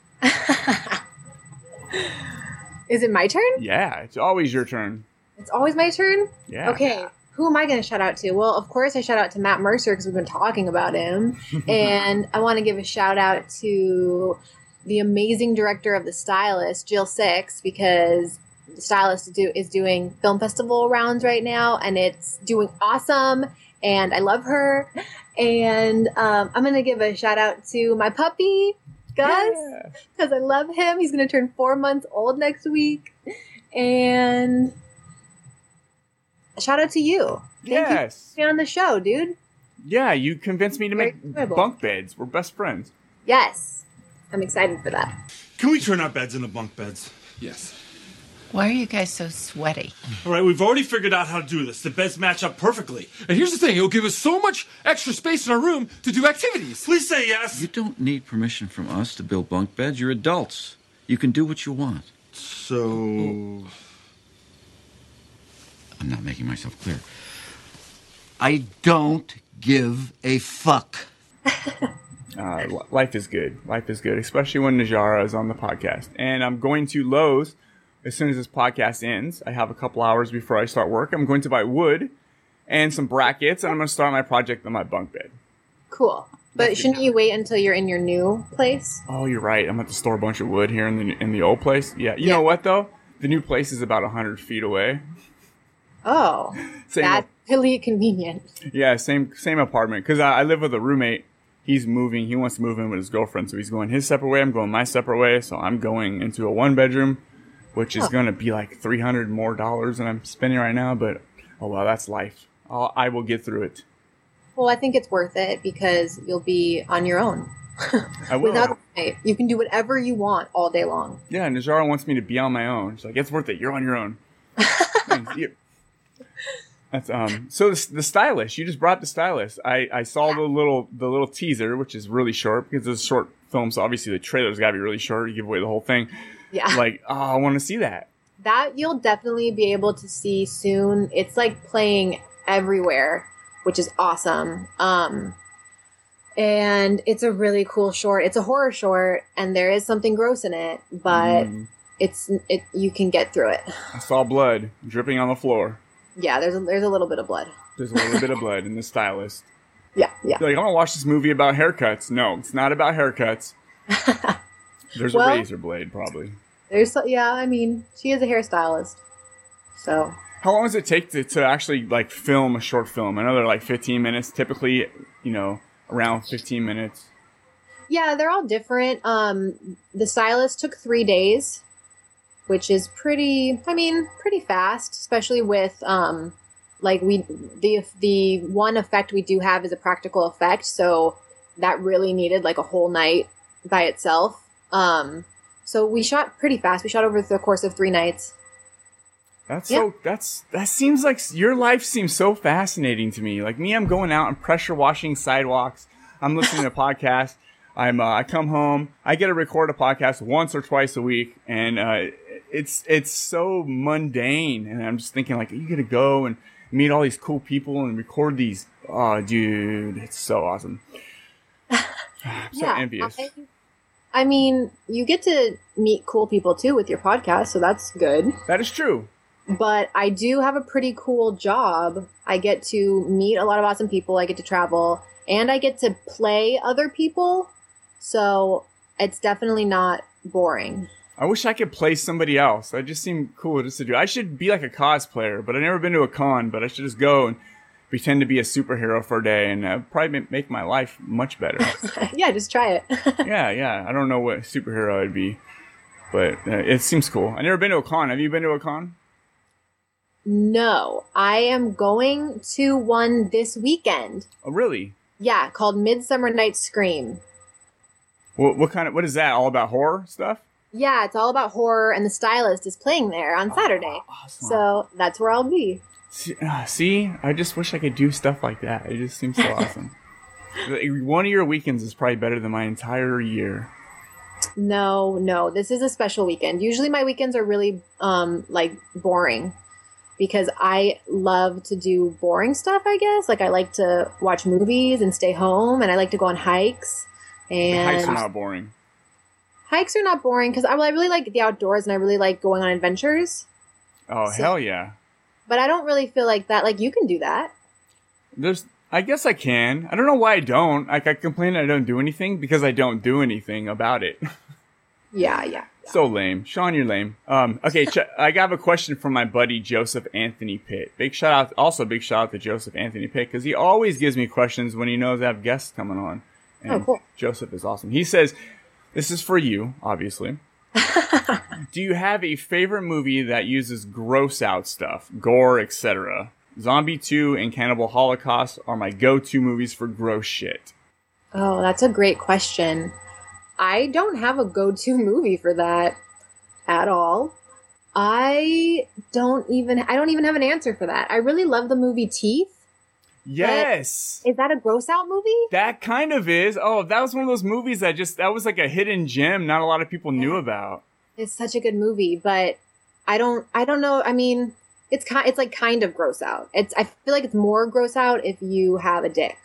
Is it my turn? Yeah, it's always your turn. It's always my turn? Yeah. Okay. Who am I going to shout out to? Well, of course, I shout out to Matt Mercer because we've been talking about him. And I want to give a shout out to the amazing director of The Stylist, Jill Six, because The Stylist is, do, is doing film festival rounds right now, and it's doing awesome. And I love her. And um, I'm going to give a shout out to my puppy, Gus, because I love him. He's going to turn four months old next week. And a shout out to you. Thank Yes. you for being on the show, dude. Yeah, you convinced me to Very make enjoyable. bunk beds. We're best friends. Yes. I'm excited for that. Can we turn our beds into bunk beds? Yes. Why are you guys so sweaty? All right, we've already figured out how to do this. The beds match up perfectly. And here's the thing, it'll give us so much extra space in our room to do activities. Please say yes. You don't need permission from us to build bunk beds. You're adults. You can do what you want. So... I'm not making myself clear. I don't give a fuck. Uh, li- life is good. Life is good, especially when Najara is on the podcast. And I'm going to Lowe's as soon as this podcast ends. I have a couple hours before I start work. I'm going to buy wood and some brackets, and I'm going to start my project on my bunk bed. Cool. But shouldn't you wait until you're in your new place? Oh, you're right. I'm going to store a bunch of wood here in the in the old place. Yeah. You Yeah. know what, though? The new place is about one hundred feet away. Oh. Same That's really convenient. Yeah, same same apartment. Because I, I live with a roommate. He's moving. He wants to move in with his girlfriend. So he's going his separate way. I'm going my separate way. So I'm going into a one bedroom, which is Huh. going to be like three hundred more dollars than I'm spending right now. But, oh, well, that's life. I'll, I will get through it. Well, I think it's worth it because you'll be on your own. I will. Without a roommate. You can do whatever you want all day long. Yeah, Najara wants me to be on my own. She's like, it's worth it. You're on your own. Thanks. You- That's um. So the, the stylist, you just brought the stylist. I, I saw the little the little teaser, which is really short because it's a short film. So obviously the trailer's got to be really short. You give away the whole thing. Yeah. Like, oh, I want to see that. That you'll definitely be able to see soon. It's like playing everywhere, which is awesome. Um, and it's a really cool short. It's a horror short, and there is something gross in it, but Mm. it's it. You can get through it. I saw blood dripping on the floor. Yeah, there's a, there's a little bit of blood. There's a little bit of blood in the stylist. Yeah, yeah. You're like, I want to watch this movie about haircuts. No, it's not about haircuts. There's Well- a razor blade, probably. There's so- yeah. I mean, she is a hairstylist, so How long does it take to, to actually like film a short film? I know they're like fifteen minutes, typically, you know, around fifteen minutes. Yeah, they're all different. Um, the stylist took three days, which is pretty, I mean, pretty fast, especially with, um, like we, the, the one effect we do have is a practical effect. So that really needed like a whole night by itself. Um, so we shot pretty fast. We shot over the course of three nights. That's Yeah. so, that's, that seems like your life seems so fascinating to me. Like me, I'm going out and pressure washing sidewalks. I'm listening to podcasts. I'm, uh, I come home, I get to record a podcast once or twice a week, and, uh, it's, it's so mundane. And I'm just thinking like, you gotta go and meet all these cool people and record these. Oh, dude, it's so awesome. I'm so Yeah, envious. I, I mean, you get to meet cool people too with your podcast, so that's good. That is true. But I do have a pretty cool job. I get to meet a lot of awesome people. I get to travel, and I get to play other people. So it's definitely not boring. I wish I could play somebody else. That just seemed cool just to do. I should be like a cosplayer, but I've never been to a con, but I should just go and pretend to be a superhero for a day, and uh, probably ma- make my life much better. Yeah, just try it. yeah, yeah. I don't know what superhero I'd be, but uh, it seems cool. I've never been to a con. Have you been to a con? No, I am going to one this weekend. Oh, really? Yeah, called Midsummer Night's Scream. What, what kind of, what is that? All about horror stuff? Yeah, it's all about horror, and the stylist is playing there on Saturday. awesome. So that's where I'll be. See, uh, see, I just wish I could do stuff like that. It just seems so awesome. One of your weekends is probably better than my entire year. No, no, this is a special weekend. Usually my weekends are really um like boring because I love to do boring stuff, I guess. Like I like to watch movies and stay home, and I like to go on hikes. And Hikes are not boring. Hikes are not boring because I, well, I really like the outdoors and I really like going on adventures. Oh, So- hell yeah. But I don't really feel like that. Like you can do that. There's, I guess I can. I don't know why I don't. Like I complain I don't do anything because I don't do anything about it. Yeah, yeah. So lame. Sean, you're lame. Um, okay, ch- I have a question from my buddy Joseph Anthony Pitt. Big shout out, also big shout out to Joseph Anthony Pitt because he always gives me questions when he knows I have guests coming on. And Oh, cool. Joseph is awesome. He says, this is for you, obviously. Do you have a favorite movie that uses gross out stuff, gore, et cetera? Zombie two and Cannibal Holocaust are my go-to movies for gross shit. Oh, that's a great question. I don't have a go-to movie for that at all. I don't even I don't even have an answer for that. I really love the movie Teeth. Yes. Is that a gross out movie? That kind of is. Oh, that was one of those movies that just, that was like a hidden gem not a lot of people knew about. It's such a good movie, but I don't I don't know. I mean, it's kind it's like kind of gross out. It's I feel like it's more gross out if you have a dick.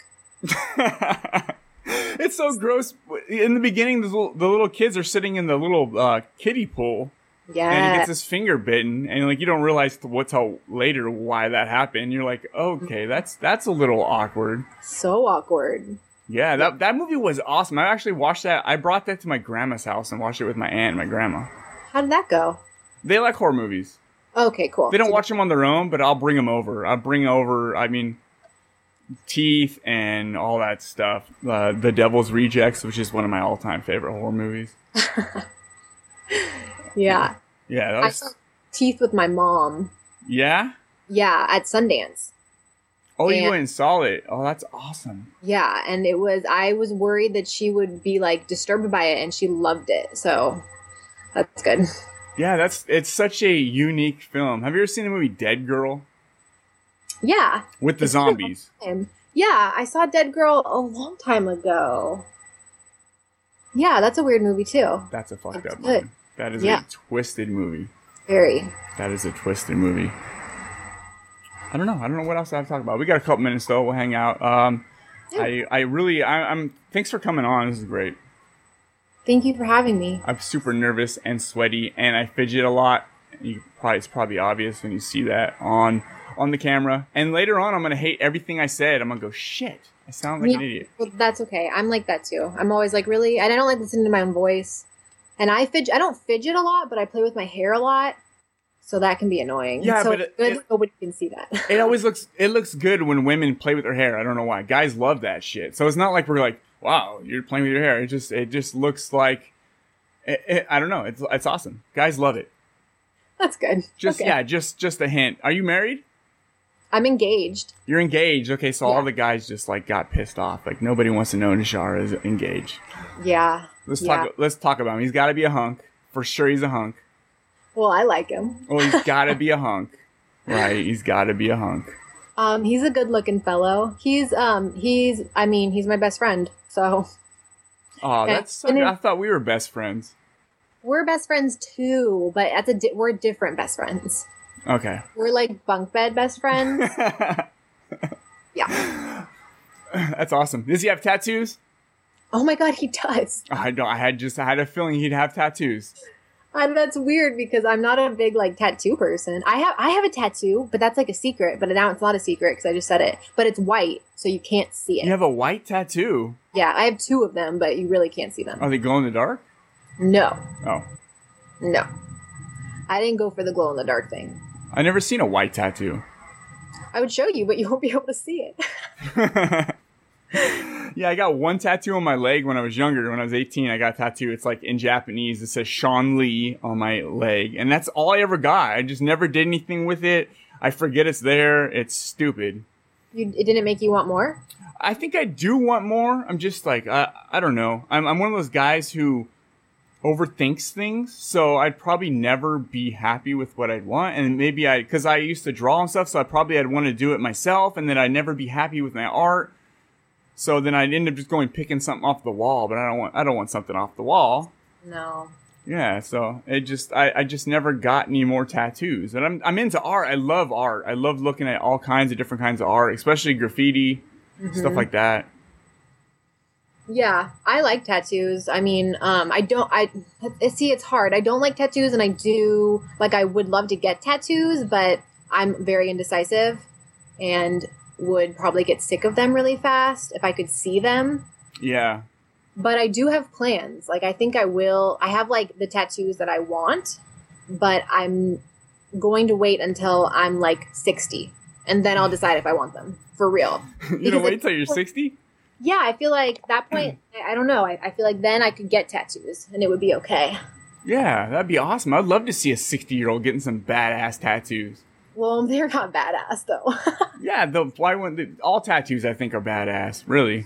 It's so gross. In the beginning, the little, the little kids are sitting in the little uh, kiddie pool. Yeah. And he gets his finger bitten, and like you don't realize what till later why that happened. You're like, okay, that's that's a little awkward. So awkward. Yeah, that that movie was awesome. I actually watched that. I brought that to my grandma's house and watched it with my aunt and my grandma. How did that go? They like horror movies. Okay, cool. They don't watch them on their own, but I'll bring them over. I'll bring over, I mean, Teeth and all that stuff. Uh, The Devil's Rejects, which is one of my all-time favorite horror movies. Yeah. Yeah, that I was... saw Teeth with my mom. Yeah? Yeah, at Sundance. Oh, you And- went and saw it. Oh, that's awesome. Yeah, and it was I was worried that she would be like disturbed by it, and she loved it. So that's good. Yeah, that's it's such a unique film. Have you ever seen the movie Dead Girl? Yeah. With the It's been a long zombies. time. Yeah, I saw Dead Girl a long time ago. Yeah, that's a weird movie too. That's a fucked That's up good. movie. That is Yeah. a twisted movie. Very. That is a twisted movie. I don't know. I don't know what else I have to talk about. We got a couple minutes though. We'll hang out. Um, I, I really, I, I'm. Thanks for coming on. This is great. Thank you for having me. I'm super nervous and sweaty, and I fidget a lot. You probably, it's probably obvious when you see that on on the camera. And later on, I'm gonna hate everything I said. I'm gonna go, shit. I sound like Me- an idiot. Well, that's okay. I'm like that too. I'm always like, really, and I don't like listening to my own voice. And I fidget. I don't fidget a lot, but I play with my hair a lot, so that can be annoying. Yeah, so but it's it- good it- that nobody can see that. It always looks it looks good when women play with their hair. I don't know why. Guys love that shit. So it's not like we're like, wow, you're playing with your hair. It just it just looks like it, it, I don't know. It's it's awesome. Guys love it. That's good. Just Okay. yeah, just just a hint. Are you married? I'm engaged. You're engaged. Okay, so Yeah. all the guys just like got pissed off. Like nobody wants to know Nishara is engaged. Yeah. Let's yeah. talk. Let's talk about him. He's got to be a hunk for sure. He's a hunk. Well, I like him. Well, he's got to be a hunk, right? He's got to be a hunk. Um, he's a good-looking fellow. He's um, he's. I mean, he's my best friend. So Oh, Okay. that's. So And good. it- I thought we were best friends. we're best friends too, but at the di- we're different best friends. Okay. We're like bunk bed best friends. Yeah. That's awesome. Does he have tattoos? Oh my god, he does. I don't. I had just. I had a feeling he'd have tattoos. And that's weird because I'm not a big like tattoo person. I have I have a tattoo, but that's like a secret. But now it's not a secret because I just said it. But it's white, so you can't see it. You have a white tattoo. Yeah, I have two of them, but you really can't see them. Are they glow in the dark? No, Oh, no. I didn't go for the glow in the dark thing. I never seen a white tattoo. I would show you, but you won't be able to see it. Yeah, I got one tattoo on my leg when I was younger. When I was eighteen, I got a tattoo. It's like in Japanese. It says Sean Lee on my leg. And that's all I ever got. I just never did anything with it. I forget it's there. It's stupid. You, it didn't make you want more? I think I do want more. I'm just like, I, I don't know. I'm, I'm one of those guys who overthinks things. So I'd probably never be happy with what I'd want. And maybe I, because I used to draw and stuff, so I probably I'd want to do it myself. And then I'd never be happy with my art. So then I'd end up just going picking something off the wall, but I don't want I don't want something off the wall. No. Yeah, so it just I, I just never got any more tattoos. And I'm I'm into art. I love art. I love looking at all kinds of different kinds of art, especially graffiti, stuff Mhm. like that. Yeah, I like tattoos. I mean, um, I don't. I see it's hard. I don't like tattoos, and I do like. I would love to get tattoos, but I'm very indecisive, and would probably get sick of them really fast if I could see them. Yeah. But I do have plans. Like I think I will. I have like the tattoos that I want, but I'm going to wait until I'm like sixty, and then I'll decide if I want them for real. You Because don't wait it- till you're sixty? Yeah, I feel like at that point, I I don't know. I, I feel like then I could get tattoos and it would be okay. Yeah, that'd be awesome. I'd love to see a sixty year old getting some badass tattoos. Well, they're not badass though. Yeah, the why wouldn't they, all tattoos I think are badass, really.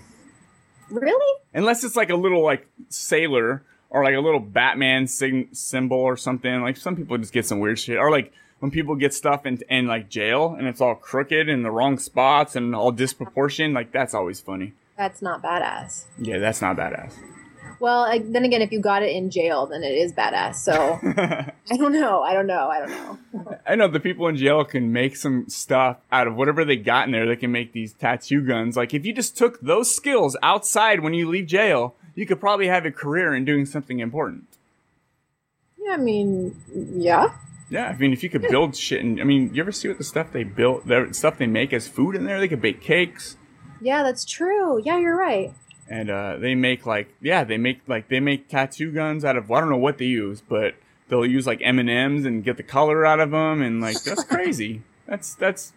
Really? Unless it's like a little like sailor or like a little Batman sig- symbol or something. Like some people just get some weird shit. Or like when people get stuff in, in like jail and it's all crooked in the wrong spots and all disproportioned, like that's always funny. That's not badass. Yeah, that's not badass. Well, I, then again, if you got it in jail, then it is badass. So I don't know. I don't know. I don't know. I know the people in jail can make some stuff out of whatever they got in there. They can make these tattoo guns. Like if you just took those skills outside when you leave jail, you could probably have a career in doing something important. Yeah, I mean, yeah. Yeah, I mean, if you could build shit, and I mean, you ever see what the stuff they built, the stuff they make as food in there? They could bake cakes, Yeah, that's true. Yeah, you're right. and uh, they make like, yeah, they make like they make tattoo guns out of I don't know what they use, but they'll use like M and M's and get the color out of them, and like that's crazy. That's that's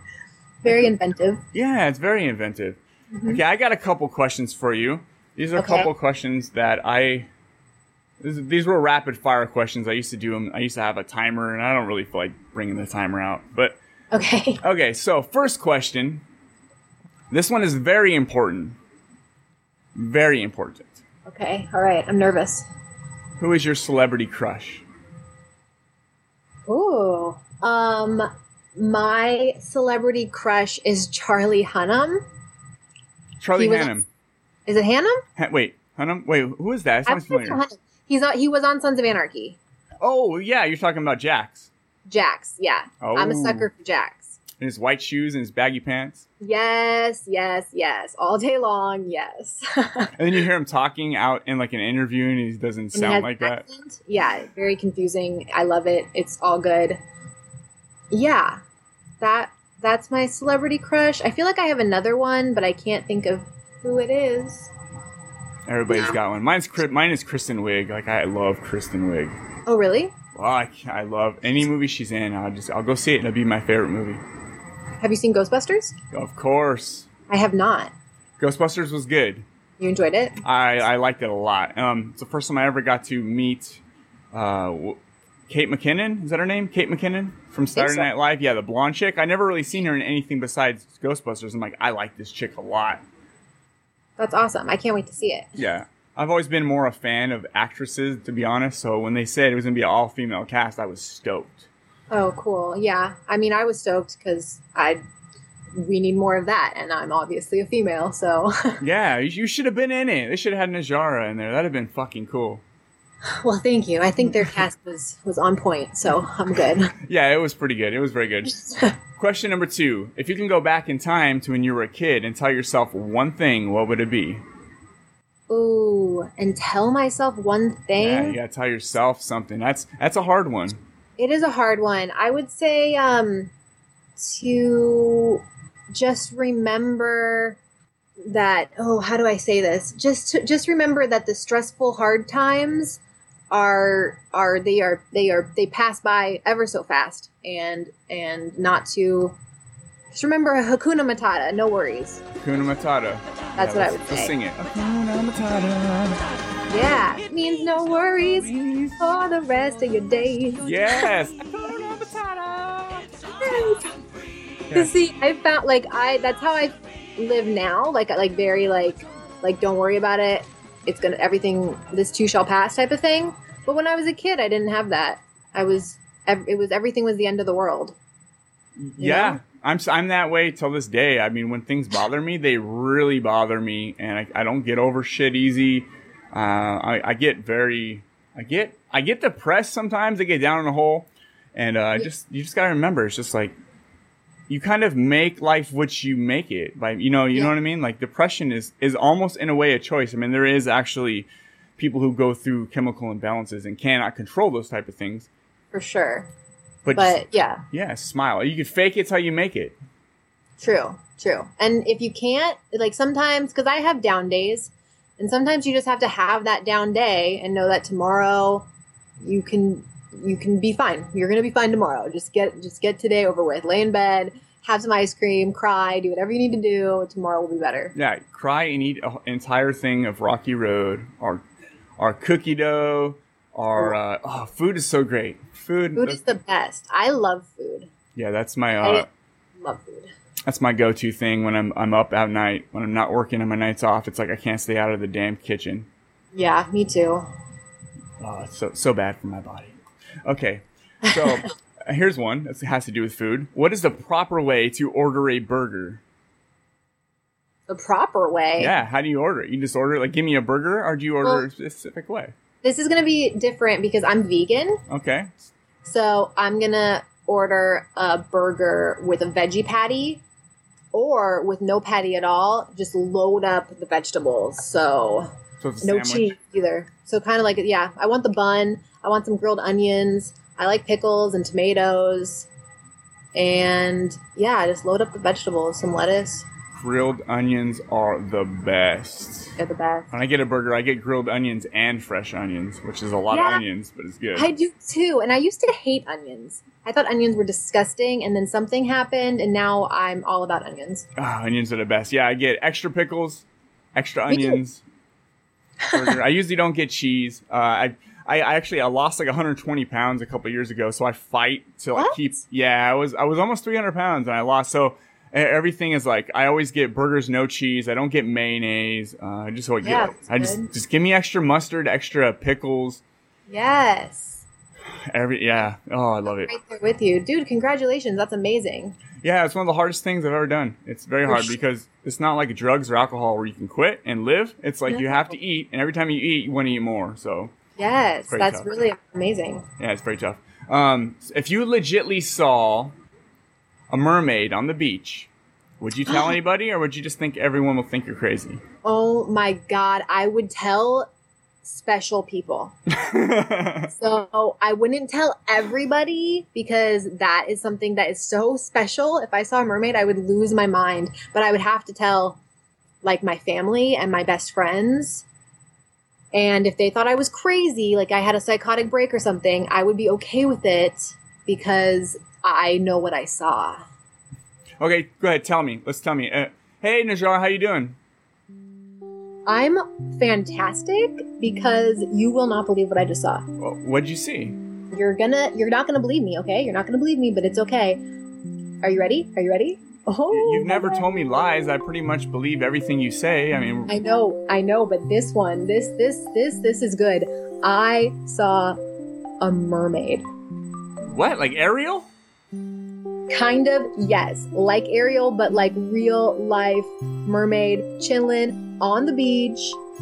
Very inventive. yeah, it's very inventive. Mhm. Okay, I got a couple questions for you. These are Okay. a couple questions that I. These, these were rapid fire questions. I used to do them. I used to have a timer, and I don't really feel like bringing the timer out. But Okay. okay. So first question. This one is very important. Very important. Okay. All right. I'm nervous. Who is your celebrity crush? Ooh. Um, my celebrity crush is Charlie Hunnam. Charlie He was- Hunnam. Is it Hannum? Ha- wait, Hunnam. Wait, who is that? It I sounds think it's familiar. Hunnam. He's on, he was on Sons of Anarchy. Oh yeah, you're talking about Jax. Jax. Yeah. I'm a Oh. sucker for Jax. In his white shoes and his baggy pants. Yes. Yes. Yes. All day long. Yes. And then you hear him talking out in like an interview, and he doesn't And he sound has like an that. accent. Yeah, very confusing. I love it. It's all good. Yeah, that that's my celebrity crush. I feel like I have another one, but I can't think of who it is. Everybody's got one. Mine's Chri- mine is Kristen Wiig. Like I love Kristen Wiig. Oh, really? Well, I, I love any movie she's in. I'll just I'll go see it. It'll be my favorite movie. Have you seen Ghostbusters? Of course, I have not. Ghostbusters was good. You enjoyed it? I, I liked it a lot. Um, it's the first time I ever got to meet uh, Kate McKinnon. Is that her name? Kate McKinnon from Saturday so. Night Live. Yeah, the blonde chick. I never really seen her in anything besides Ghostbusters. I'm like, I like this chick a lot. That's awesome. I can't wait to see it. Yeah. I've always been more a fan of actresses, to be honest. So when they said it was going to be an all-female cast, I was stoked. Oh, cool. Yeah. I mean, I was stoked because I we need more of that, and I'm obviously a female, so. Yeah, you, you should have been in it. They should have had Najara in there. That'd have been fucking cool. Well, thank you. I think their cast was, was on point, so I'm good. Yeah, it was pretty good. It was very good. Question number two. If you can go back in time to when you were a kid and tell yourself one thing, what would it be? Ooh, and tell myself one thing? Yeah, you gotta tell yourself something. That's that's a hard one. It is a hard one. I would say um, to just remember that, oh, how do I say this? Just to, just remember that the stressful, hard times are are they are they are they pass by ever so fast, and and not to just remember Hakuna Matata, no worries. Hakuna Matata. That's yeah, what I would let's, say. Let's sing it. Hakuna Matata. Yeah, it means no worries for the rest of your days. Yes. Cause see, I found like I that's how I live now. Like like very like like don't worry about it. It's gonna everything. This too shall pass type of thing. But when I was a kid, I didn't have that. I was it was everything was the end of the world. Yeah, know? I'm I'm that way till this day. I mean, when things bother me, they really bother me, and I, I don't get over shit easy. Uh, I, I get very I get I get depressed sometimes. I get down in a hole, and uh, I just you just gotta remember, it's just like. You kind of make life what you make it by, you know, you yeah. know what I mean? Like depression is, is almost in a way a choice. I mean, there is actually people who go through chemical imbalances and cannot control those type of things. For sure. But, but just, yeah. Yeah. Smile. You can fake it. It's how you make it. True. True. And if you can't, like sometimes, cause I have down days, and sometimes you just have to have that down day and know that tomorrow you can, you can be fine. You're going to be fine tomorrow. Just get, just get today over with. Lay in bed, have some ice cream, cry, do whatever you need to do. Tomorrow will be better. Yeah. Cry and eat an entire thing of Rocky Road or, or cookie dough or, uh, oh, food is so great. Food. Food is the best. I love food. Yeah. That's my, uh, I love food. That's my go-to thing when I'm, I'm up at night, when I'm not working on my nights off. It's like, I can't stay out of the damn kitchen. Yeah, me too. Oh, it's so, so bad for my body. Okay, so here's one that has to do with food. What is the proper way to order a burger? The proper way? Yeah, how do you order it? You just order it, like, give me a burger, or do you order well, a specific way? This is going to be different because I'm vegan. Okay. So I'm going to order a burger with a veggie patty or with no patty at all. Just load up the vegetables. So, so it's a no sandwich. cheese either. So kind of like, yeah, I want the bun. I want some grilled onions. I like pickles and tomatoes. And yeah, just load up the vegetables, some lettuce. Grilled onions are the best. They're the best. When I get a burger, I get grilled onions and fresh onions, which is a lot yeah, of onions, but it's good. I do too. And I used to hate onions. I thought onions were disgusting, and then something happened, and now I'm all about onions. Oh, onions are the best. Yeah, I get extra pickles, extra onions. Burger. I usually don't get cheese. Uh, I, I, I actually I lost like one hundred twenty pounds a couple years ago, so I fight to like what? keep. Yeah, I was I was almost three hundred pounds and I lost. So everything is like I always get burgers, no cheese. I don't get mayonnaise. Uh, I just what yeah, get. I just good. just give me extra mustard, extra pickles. Yes. Every yeah. Oh, I love it. Right there with you, dude. Congratulations. That's amazing. Yeah, it's one of the hardest things I've ever done. It's very hard sure. because it's not like drugs or alcohol where you can quit and live. It's like no. you have to eat, and every time you eat, you want to eat more. So yes, that's tough. really amazing. Yeah, it's very tough. Um, if you legitly saw a mermaid on the beach, would you tell anybody, or would you just think everyone will think you're crazy? Oh my God, I would tell special people. So I wouldn't tell everybody because that is something that is so special. If I saw a mermaid, I would lose my mind, but I would have to tell like my family and my best friends. And if they thought I was crazy, like I had a psychotic break or something, I would be okay with it because I know what I saw. Okay, go ahead. Tell me. Let's tell me. Uh, hey, Najar, how you doing? I'm fantastic because you will not believe what I just saw. Well, what'd you see? You're gonna, you're not gonna believe me, okay? You're not gonna believe me, but it's okay. Are you ready? Are you ready? Oh, You've never told me lies. I pretty much believe everything you say. I mean, I know, I know, but this one, this, this, this, this is good. I saw a mermaid. What? Like Ariel? Kind of, yes. Like Ariel, but like real life mermaid chilling on the beach.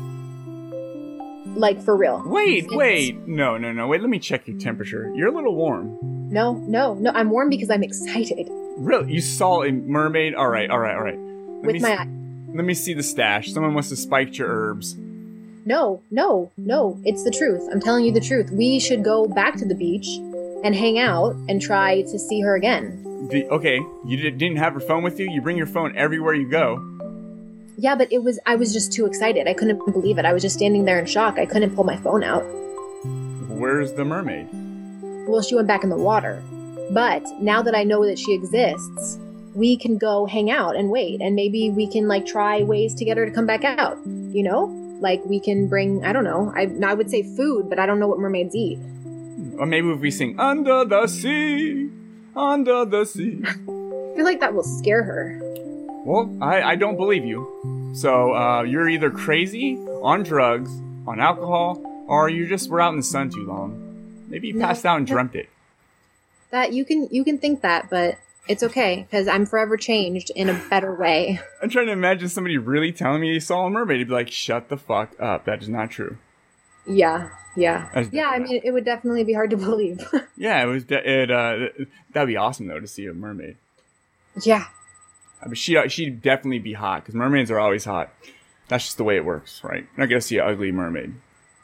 Like for real. Wait, It's- wait. No, no, no. Wait, let me check your temperature. You're a little warm. No, no, no. I'm warm because I'm excited. Really? You saw a mermaid? All right, all right, all right. Let With me my see, eye. Let me see the stash. Someone must have spiked your herbs. No, no, no. It's the truth. I'm telling you the truth. We should go back to the beach and hang out and try to see her again. The, okay, you did, didn't have her phone with you? You bring your phone everywhere you go. Yeah, but it was, I was just too excited. I couldn't believe it. I was just standing there in shock. I couldn't pull my phone out. Where's the mermaid? Well, she went back in the water. But now that I know that she exists, we can go hang out and wait. And maybe we can like try ways to get her to come back out. You know? Like we can bring, I don't know. I, I would say food, but I don't know what mermaids eat. Or maybe if we sing Under the Sea, Under the Sea. I feel like that will scare her. Well, I, I don't believe you. So uh, you're either crazy, on drugs, on alcohol, or you just were out in the sun too long. Maybe you No. passed out and dreamt it. That you can you can think that, but it's okay because I'm forever changed in a better way. I'm trying to imagine somebody really telling me they saw a mermaid. He'd be like, shut the fuck up. That is not true. Yeah, yeah, That's yeah. I mean, it would definitely be hard to believe. Yeah, it was. De- it uh, that'd be awesome though to see a mermaid. Yeah. I mean, she she'd definitely be hot because mermaids are always hot. That's just the way it works, right? You're not gonna see an ugly mermaid.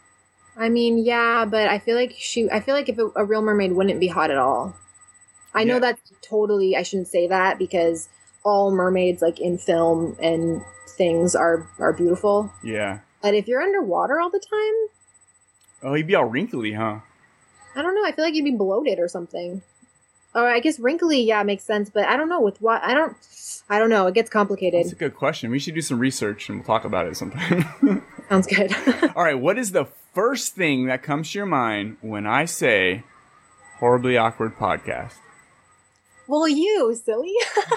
I mean, yeah, but I feel like she. I feel like if it, a real mermaid wouldn't be hot at all. I know Yeah. that's totally. I shouldn't say that because all mermaids, like in film and things, are are beautiful. Yeah. But if you're underwater all the time, Oh, he'd be all wrinkly, huh? I don't know. I feel like you'd be bloated or something. Or I guess wrinkly, yeah, makes sense. But I don't know with what. I don't. I don't know. It gets complicated. That's a good question. We should do some research and we'll talk about it sometime. Sounds good. All right. What is the first thing that comes to your mind when I say Horribly Awkward Podcast? Well, you silly.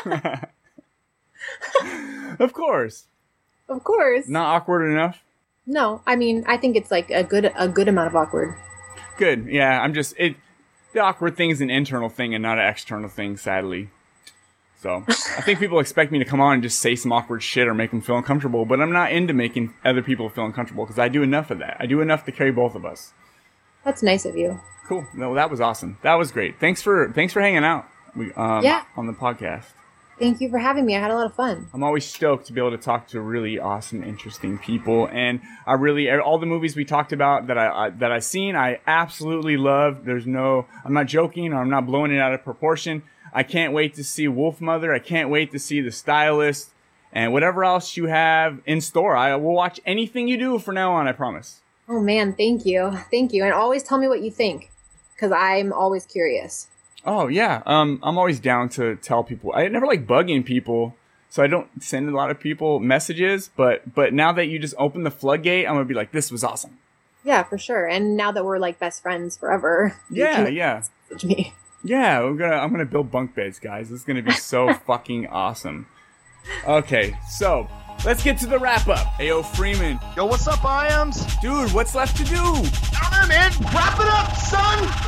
Of course. Of course. Not awkward enough? No, I mean, I think it's like a good a good amount of awkward. Good. Yeah, I'm just it. The awkward thing is an internal thing and not an external thing, sadly. So I think people expect me to come on and just say some awkward shit or make them feel uncomfortable, but I'm not into making other people feel uncomfortable because I do enough of that. I do enough to carry both of us. That's nice of you. Cool. No, that was awesome. That was great. Thanks for thanks for hanging out. We, um, Yeah. on the podcast. Thank you for having me. I had a lot of fun. I'm always stoked to be able to talk to really awesome, interesting people, and I really all the movies we talked about that I, I that I seen, I absolutely love. There's no, I'm not joking, or I'm not blowing it out of proportion. I can't wait to see Wolf Mother. I can't wait to see The Stylist, and whatever else you have in store. I will watch anything you do from now on. I promise. Oh man, thank you, thank you, and always tell me what you think, because I'm always curious. Oh yeah, um, I'm always down to tell people. I never like bugging people, so I don't send a lot of people messages. But but now that you just open the floodgate, I'm gonna be like, this was awesome. Yeah, for sure. And now that we're like best friends forever. you Yeah, can yeah, message me. yeah. We're gonna I'm gonna build bunk beds, guys. This is gonna be so fucking awesome. Okay, so let's get to the wrap up. Ayo, Freeman. Yo, what's up, Iams? Dude, what's left to do? I don't know, man. Wrap it up, son.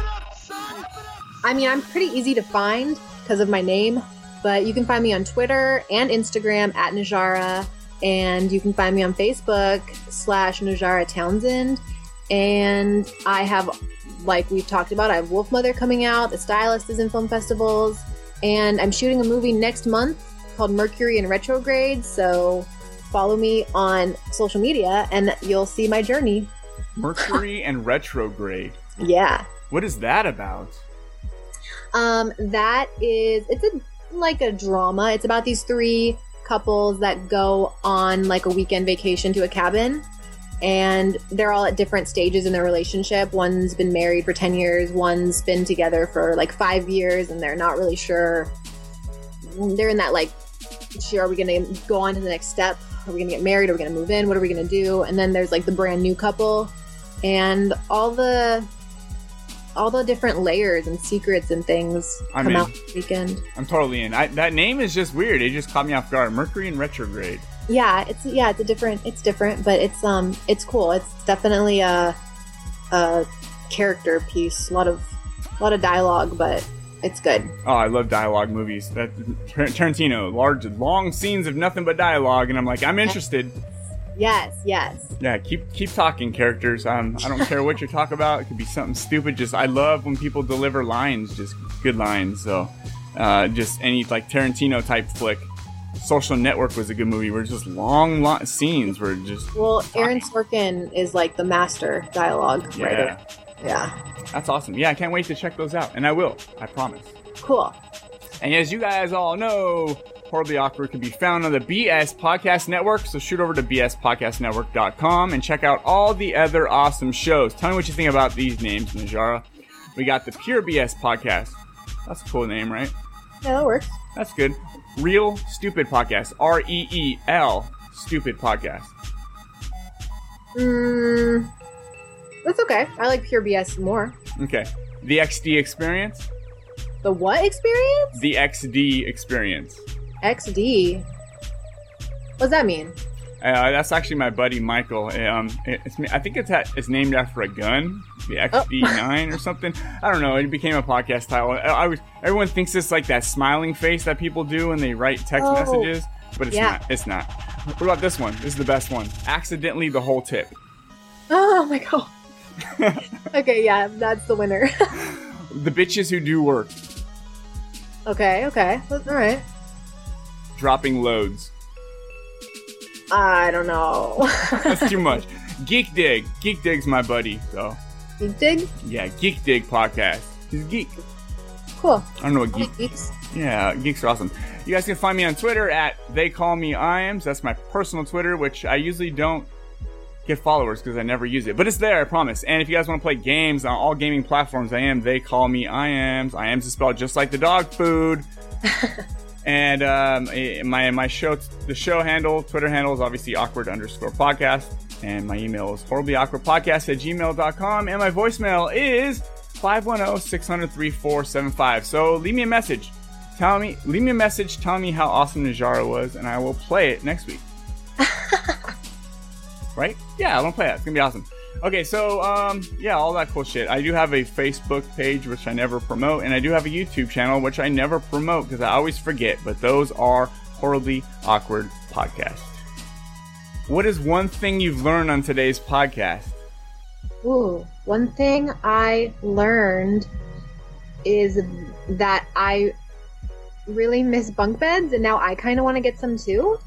I mean, I'm pretty easy to find because of my name, but you can find me on Twitter and Instagram at Najara, and you can find me on Facebook slash Najara Townsend. And I have, like we've talked about, I have Wolf Mother coming out. The Stylist is in film festivals, and I'm shooting a movie next month called Mercury in Retrograde. So follow me on social media, and you'll see my journey. Mercury and Retrograde. Yeah. What is that about? Um, that is, it's a like a drama. It's about these three couples that go on like a weekend vacation to a cabin, and they're all at different stages in their relationship. One's been married for ten years, one's been together for like five years, and they're not really sure. They're in that like, sure, are we going to go on to the next step are we gonna get married? Are we gonna move in? What are we gonna do? And then there's like the brand new couple, and all the all the different layers and secrets and things I'm come in. out this weekend. I'm totally in. I, that name is just weird. It just caught me off guard. Mercury in retrograde. Yeah, it's yeah, it's a different, it's different, but it's um, it's cool. It's definitely a a character piece. A lot of a lot of dialogue, but it's good. Oh, I love dialogue movies. That Tarantino, large, long scenes of nothing but dialogue, and I'm like, I'm interested. Yes, yes. Yeah, keep keep talking, characters. Um, I don't care what you talk about. It could be something stupid. Just I love when people deliver lines, just good lines. So, uh, just any like Tarantino type flick. Social Network was a good movie where it's just long, long scenes where just Well, talking. Aaron Sorkin is like the master dialogue Yeah. writer. Yeah. That's awesome. Yeah, I can't wait to check those out, and I will. I promise. Cool. And as you guys all know, Horribly Awkward can be found on the B S Podcast Network, so shoot over to b s podcast network dot com and check out all the other awesome shows. Tell me what you think about these names, Najara. We got the Pure B S Podcast. That's a cool name, right? Yeah, that works. That's good. Real Stupid Podcast. R E E L Stupid Podcast. Mm, that's okay. I like Pure B S more. Okay. The X D Experience. The what experience? The X D Experience. X D. What's that mean? Uh, that's actually my buddy Michael. Um, it's, I think it's at, it's named after a gun, the X D nine or something. I don't know. It became a podcast title. I, I was everyone thinks it's like that smiling face that people do when they write text Oh, messages, but it's yeah. not. It's not. What about this one? This is the best one. Accidentally the whole tip. Oh my god. Okay, yeah, that's the winner. The bitches who do work. Okay, okay. All right. Dropping loads. I don't know. That's too much. Geek Dig. Geek Dig's my buddy. So Geek Dig? yeah, Geek Dig podcast. He's a geek. Cool. I don't know what geek. Geeks. Yeah, geeks are awesome. You guys can find me on Twitter at They Call Me Iams. That's my personal Twitter, which I usually don't get followers because I never use it. But it's there, I promise. And if you guys want to play games on all gaming platforms, I am They Call Me Iams. Iams is spelled just like the dog food. And um, my my show, the show handle, Twitter handle is obviously awkward underscore podcast. And my email is horriblyawkwardpodcast at gmail dot com. And my voicemail is five one zero, six zero zero, three four seven five. So leave me a message. Tell me, leave me a message. Tell me how awesome Najara was, and I will play it next week. Right? Yeah, I'm gonna play it. It's gonna be awesome. Okay, so um, yeah, all that cool shit. I do have a Facebook page which I never promote, and I do have a YouTube channel which I never promote because I always forget. But those are Horribly Awkward Podcast. What is one thing you've learned on today's podcast? Ooh, one thing I learned is that I really miss bunk beds, and now I kind of want to get some too.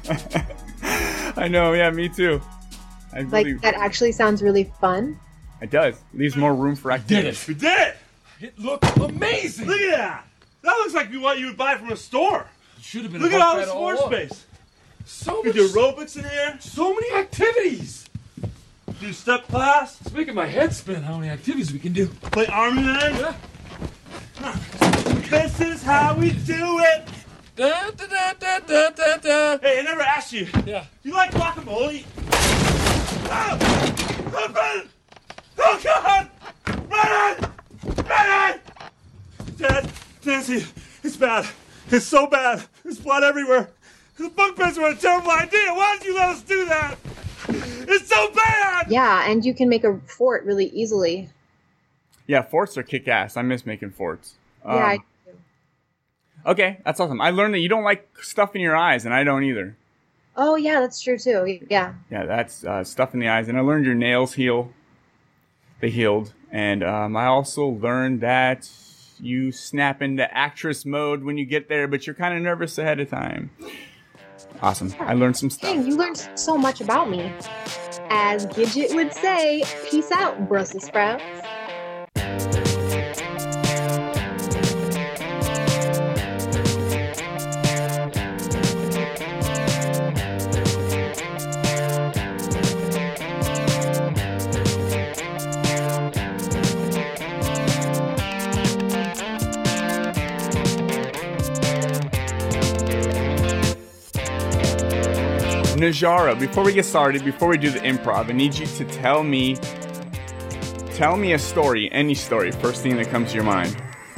I know, yeah, me too. I Like, really, that actually sounds really fun. it does. Leaves more room for activity. We did it! It looked amazing! Look at that! That looks like what you would buy from a store. It should have been Look a at all bunk the bed sports all up. space. So We much, do aerobics in here. so many activities. Do step class. It's making my head spin how many activities we can do. Play Army Man. Yeah. This is how we do it. Da, da, da, da, da, da, da. Hey, I never asked you. Yeah. You like guacamole? Oh! Oh, Brennan! Oh, God! Brennan! Brennan! Dad, Nancy, it's bad. It's so bad. There's blood everywhere. The bunk beds were a terrible idea. Why did you let us do that? It's so bad! Yeah, and you can make a fort really easily. Yeah, forts are kick ass. I miss making forts. Um, yeah, I Okay, that's awesome. I learned that you don't like stuff in your eyes, and I don't either. Oh, yeah, that's true, too. Yeah. Yeah, that's uh, stuff in the eyes. And I learned your nails heal. They healed. And um, I also learned that you snap into actress mode when you get there, but you're kind of nervous ahead of time. Awesome. I learned some stuff. Dang, you learned so much about me. As Gidget would say, peace out, Brussels sprouts. Najara, before we get started, before we do the improv, I need you to tell me, tell me a story, any story, first thing that comes to your mind.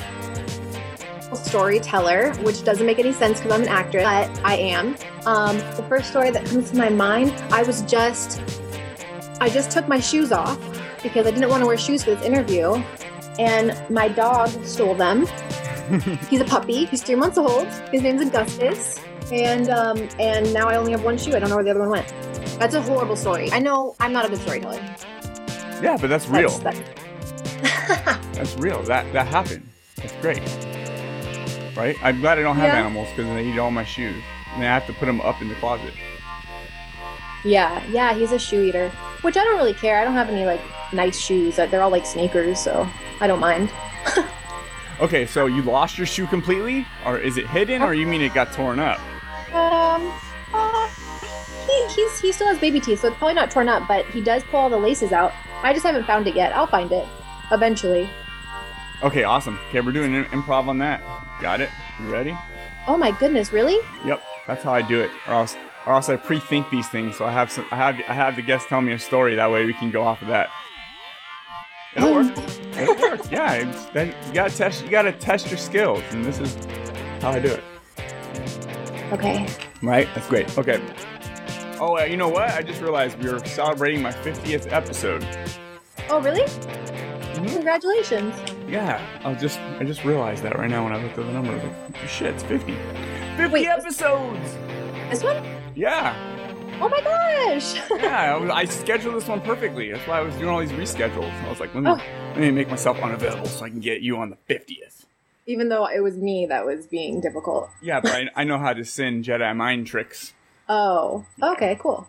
Storyteller, which doesn't make any sense because I'm an actress, but I am. Um, the first story that comes to my mind, I was just, I just took my shoes off because I didn't want to wear shoes for this interview, and my dog stole them. He's a puppy. He's three months old. His name's Augustus, and um, and now I only have one shoe. I don't know where the other one went. That's a horrible story. I know I'm not a good storyteller. Yeah, but that's real. That's, that's... That's real. That that happened. That's great. Right? I'm glad I don't have Yeah. animals because they eat all my shoes, and I have to put them up in the closet. Yeah, yeah, he's a shoe eater, which I don't really care. I don't have any like nice shoes. They're all like sneakers, so I don't mind. Okay, so you lost your shoe completely, or is it hidden, or you mean it got torn up? Um, uh, he, he's he still has baby teeth, so it's probably not torn up, but he does pull all the laces out. I just haven't found it yet. I'll find it eventually. Okay, awesome. Okay, we're doing an improv on that. Got it? You ready? Oh my goodness, really? Yep, that's how I do it. Or else, or else I pre-think these things, so I have some. I have I have the guest tell me a story. That way we can go off of that. It'll work. It'll work. Yeah, it's, then you gotta test. You gotta test your skills, and this is how I do it. Okay. Right? That's great. Okay. Oh, uh, you know what? I just realized we were celebrating my fiftieth episode. Oh, really? Congratulations. Yeah, I was just I just realized that right now when I looked at the number. I was like, shit, it's fifty. fifty Wait, episodes! This one? Yeah. Oh my gosh! Yeah, I, was, I scheduled this one perfectly. That's why I was doing all these reschedules. I was like, let me, Oh. let me make myself unavailable so I can get you on the fiftieth. Even though it was me that was being difficult. Yeah, but I, I know how to send Jedi mind tricks. Oh, okay, cool.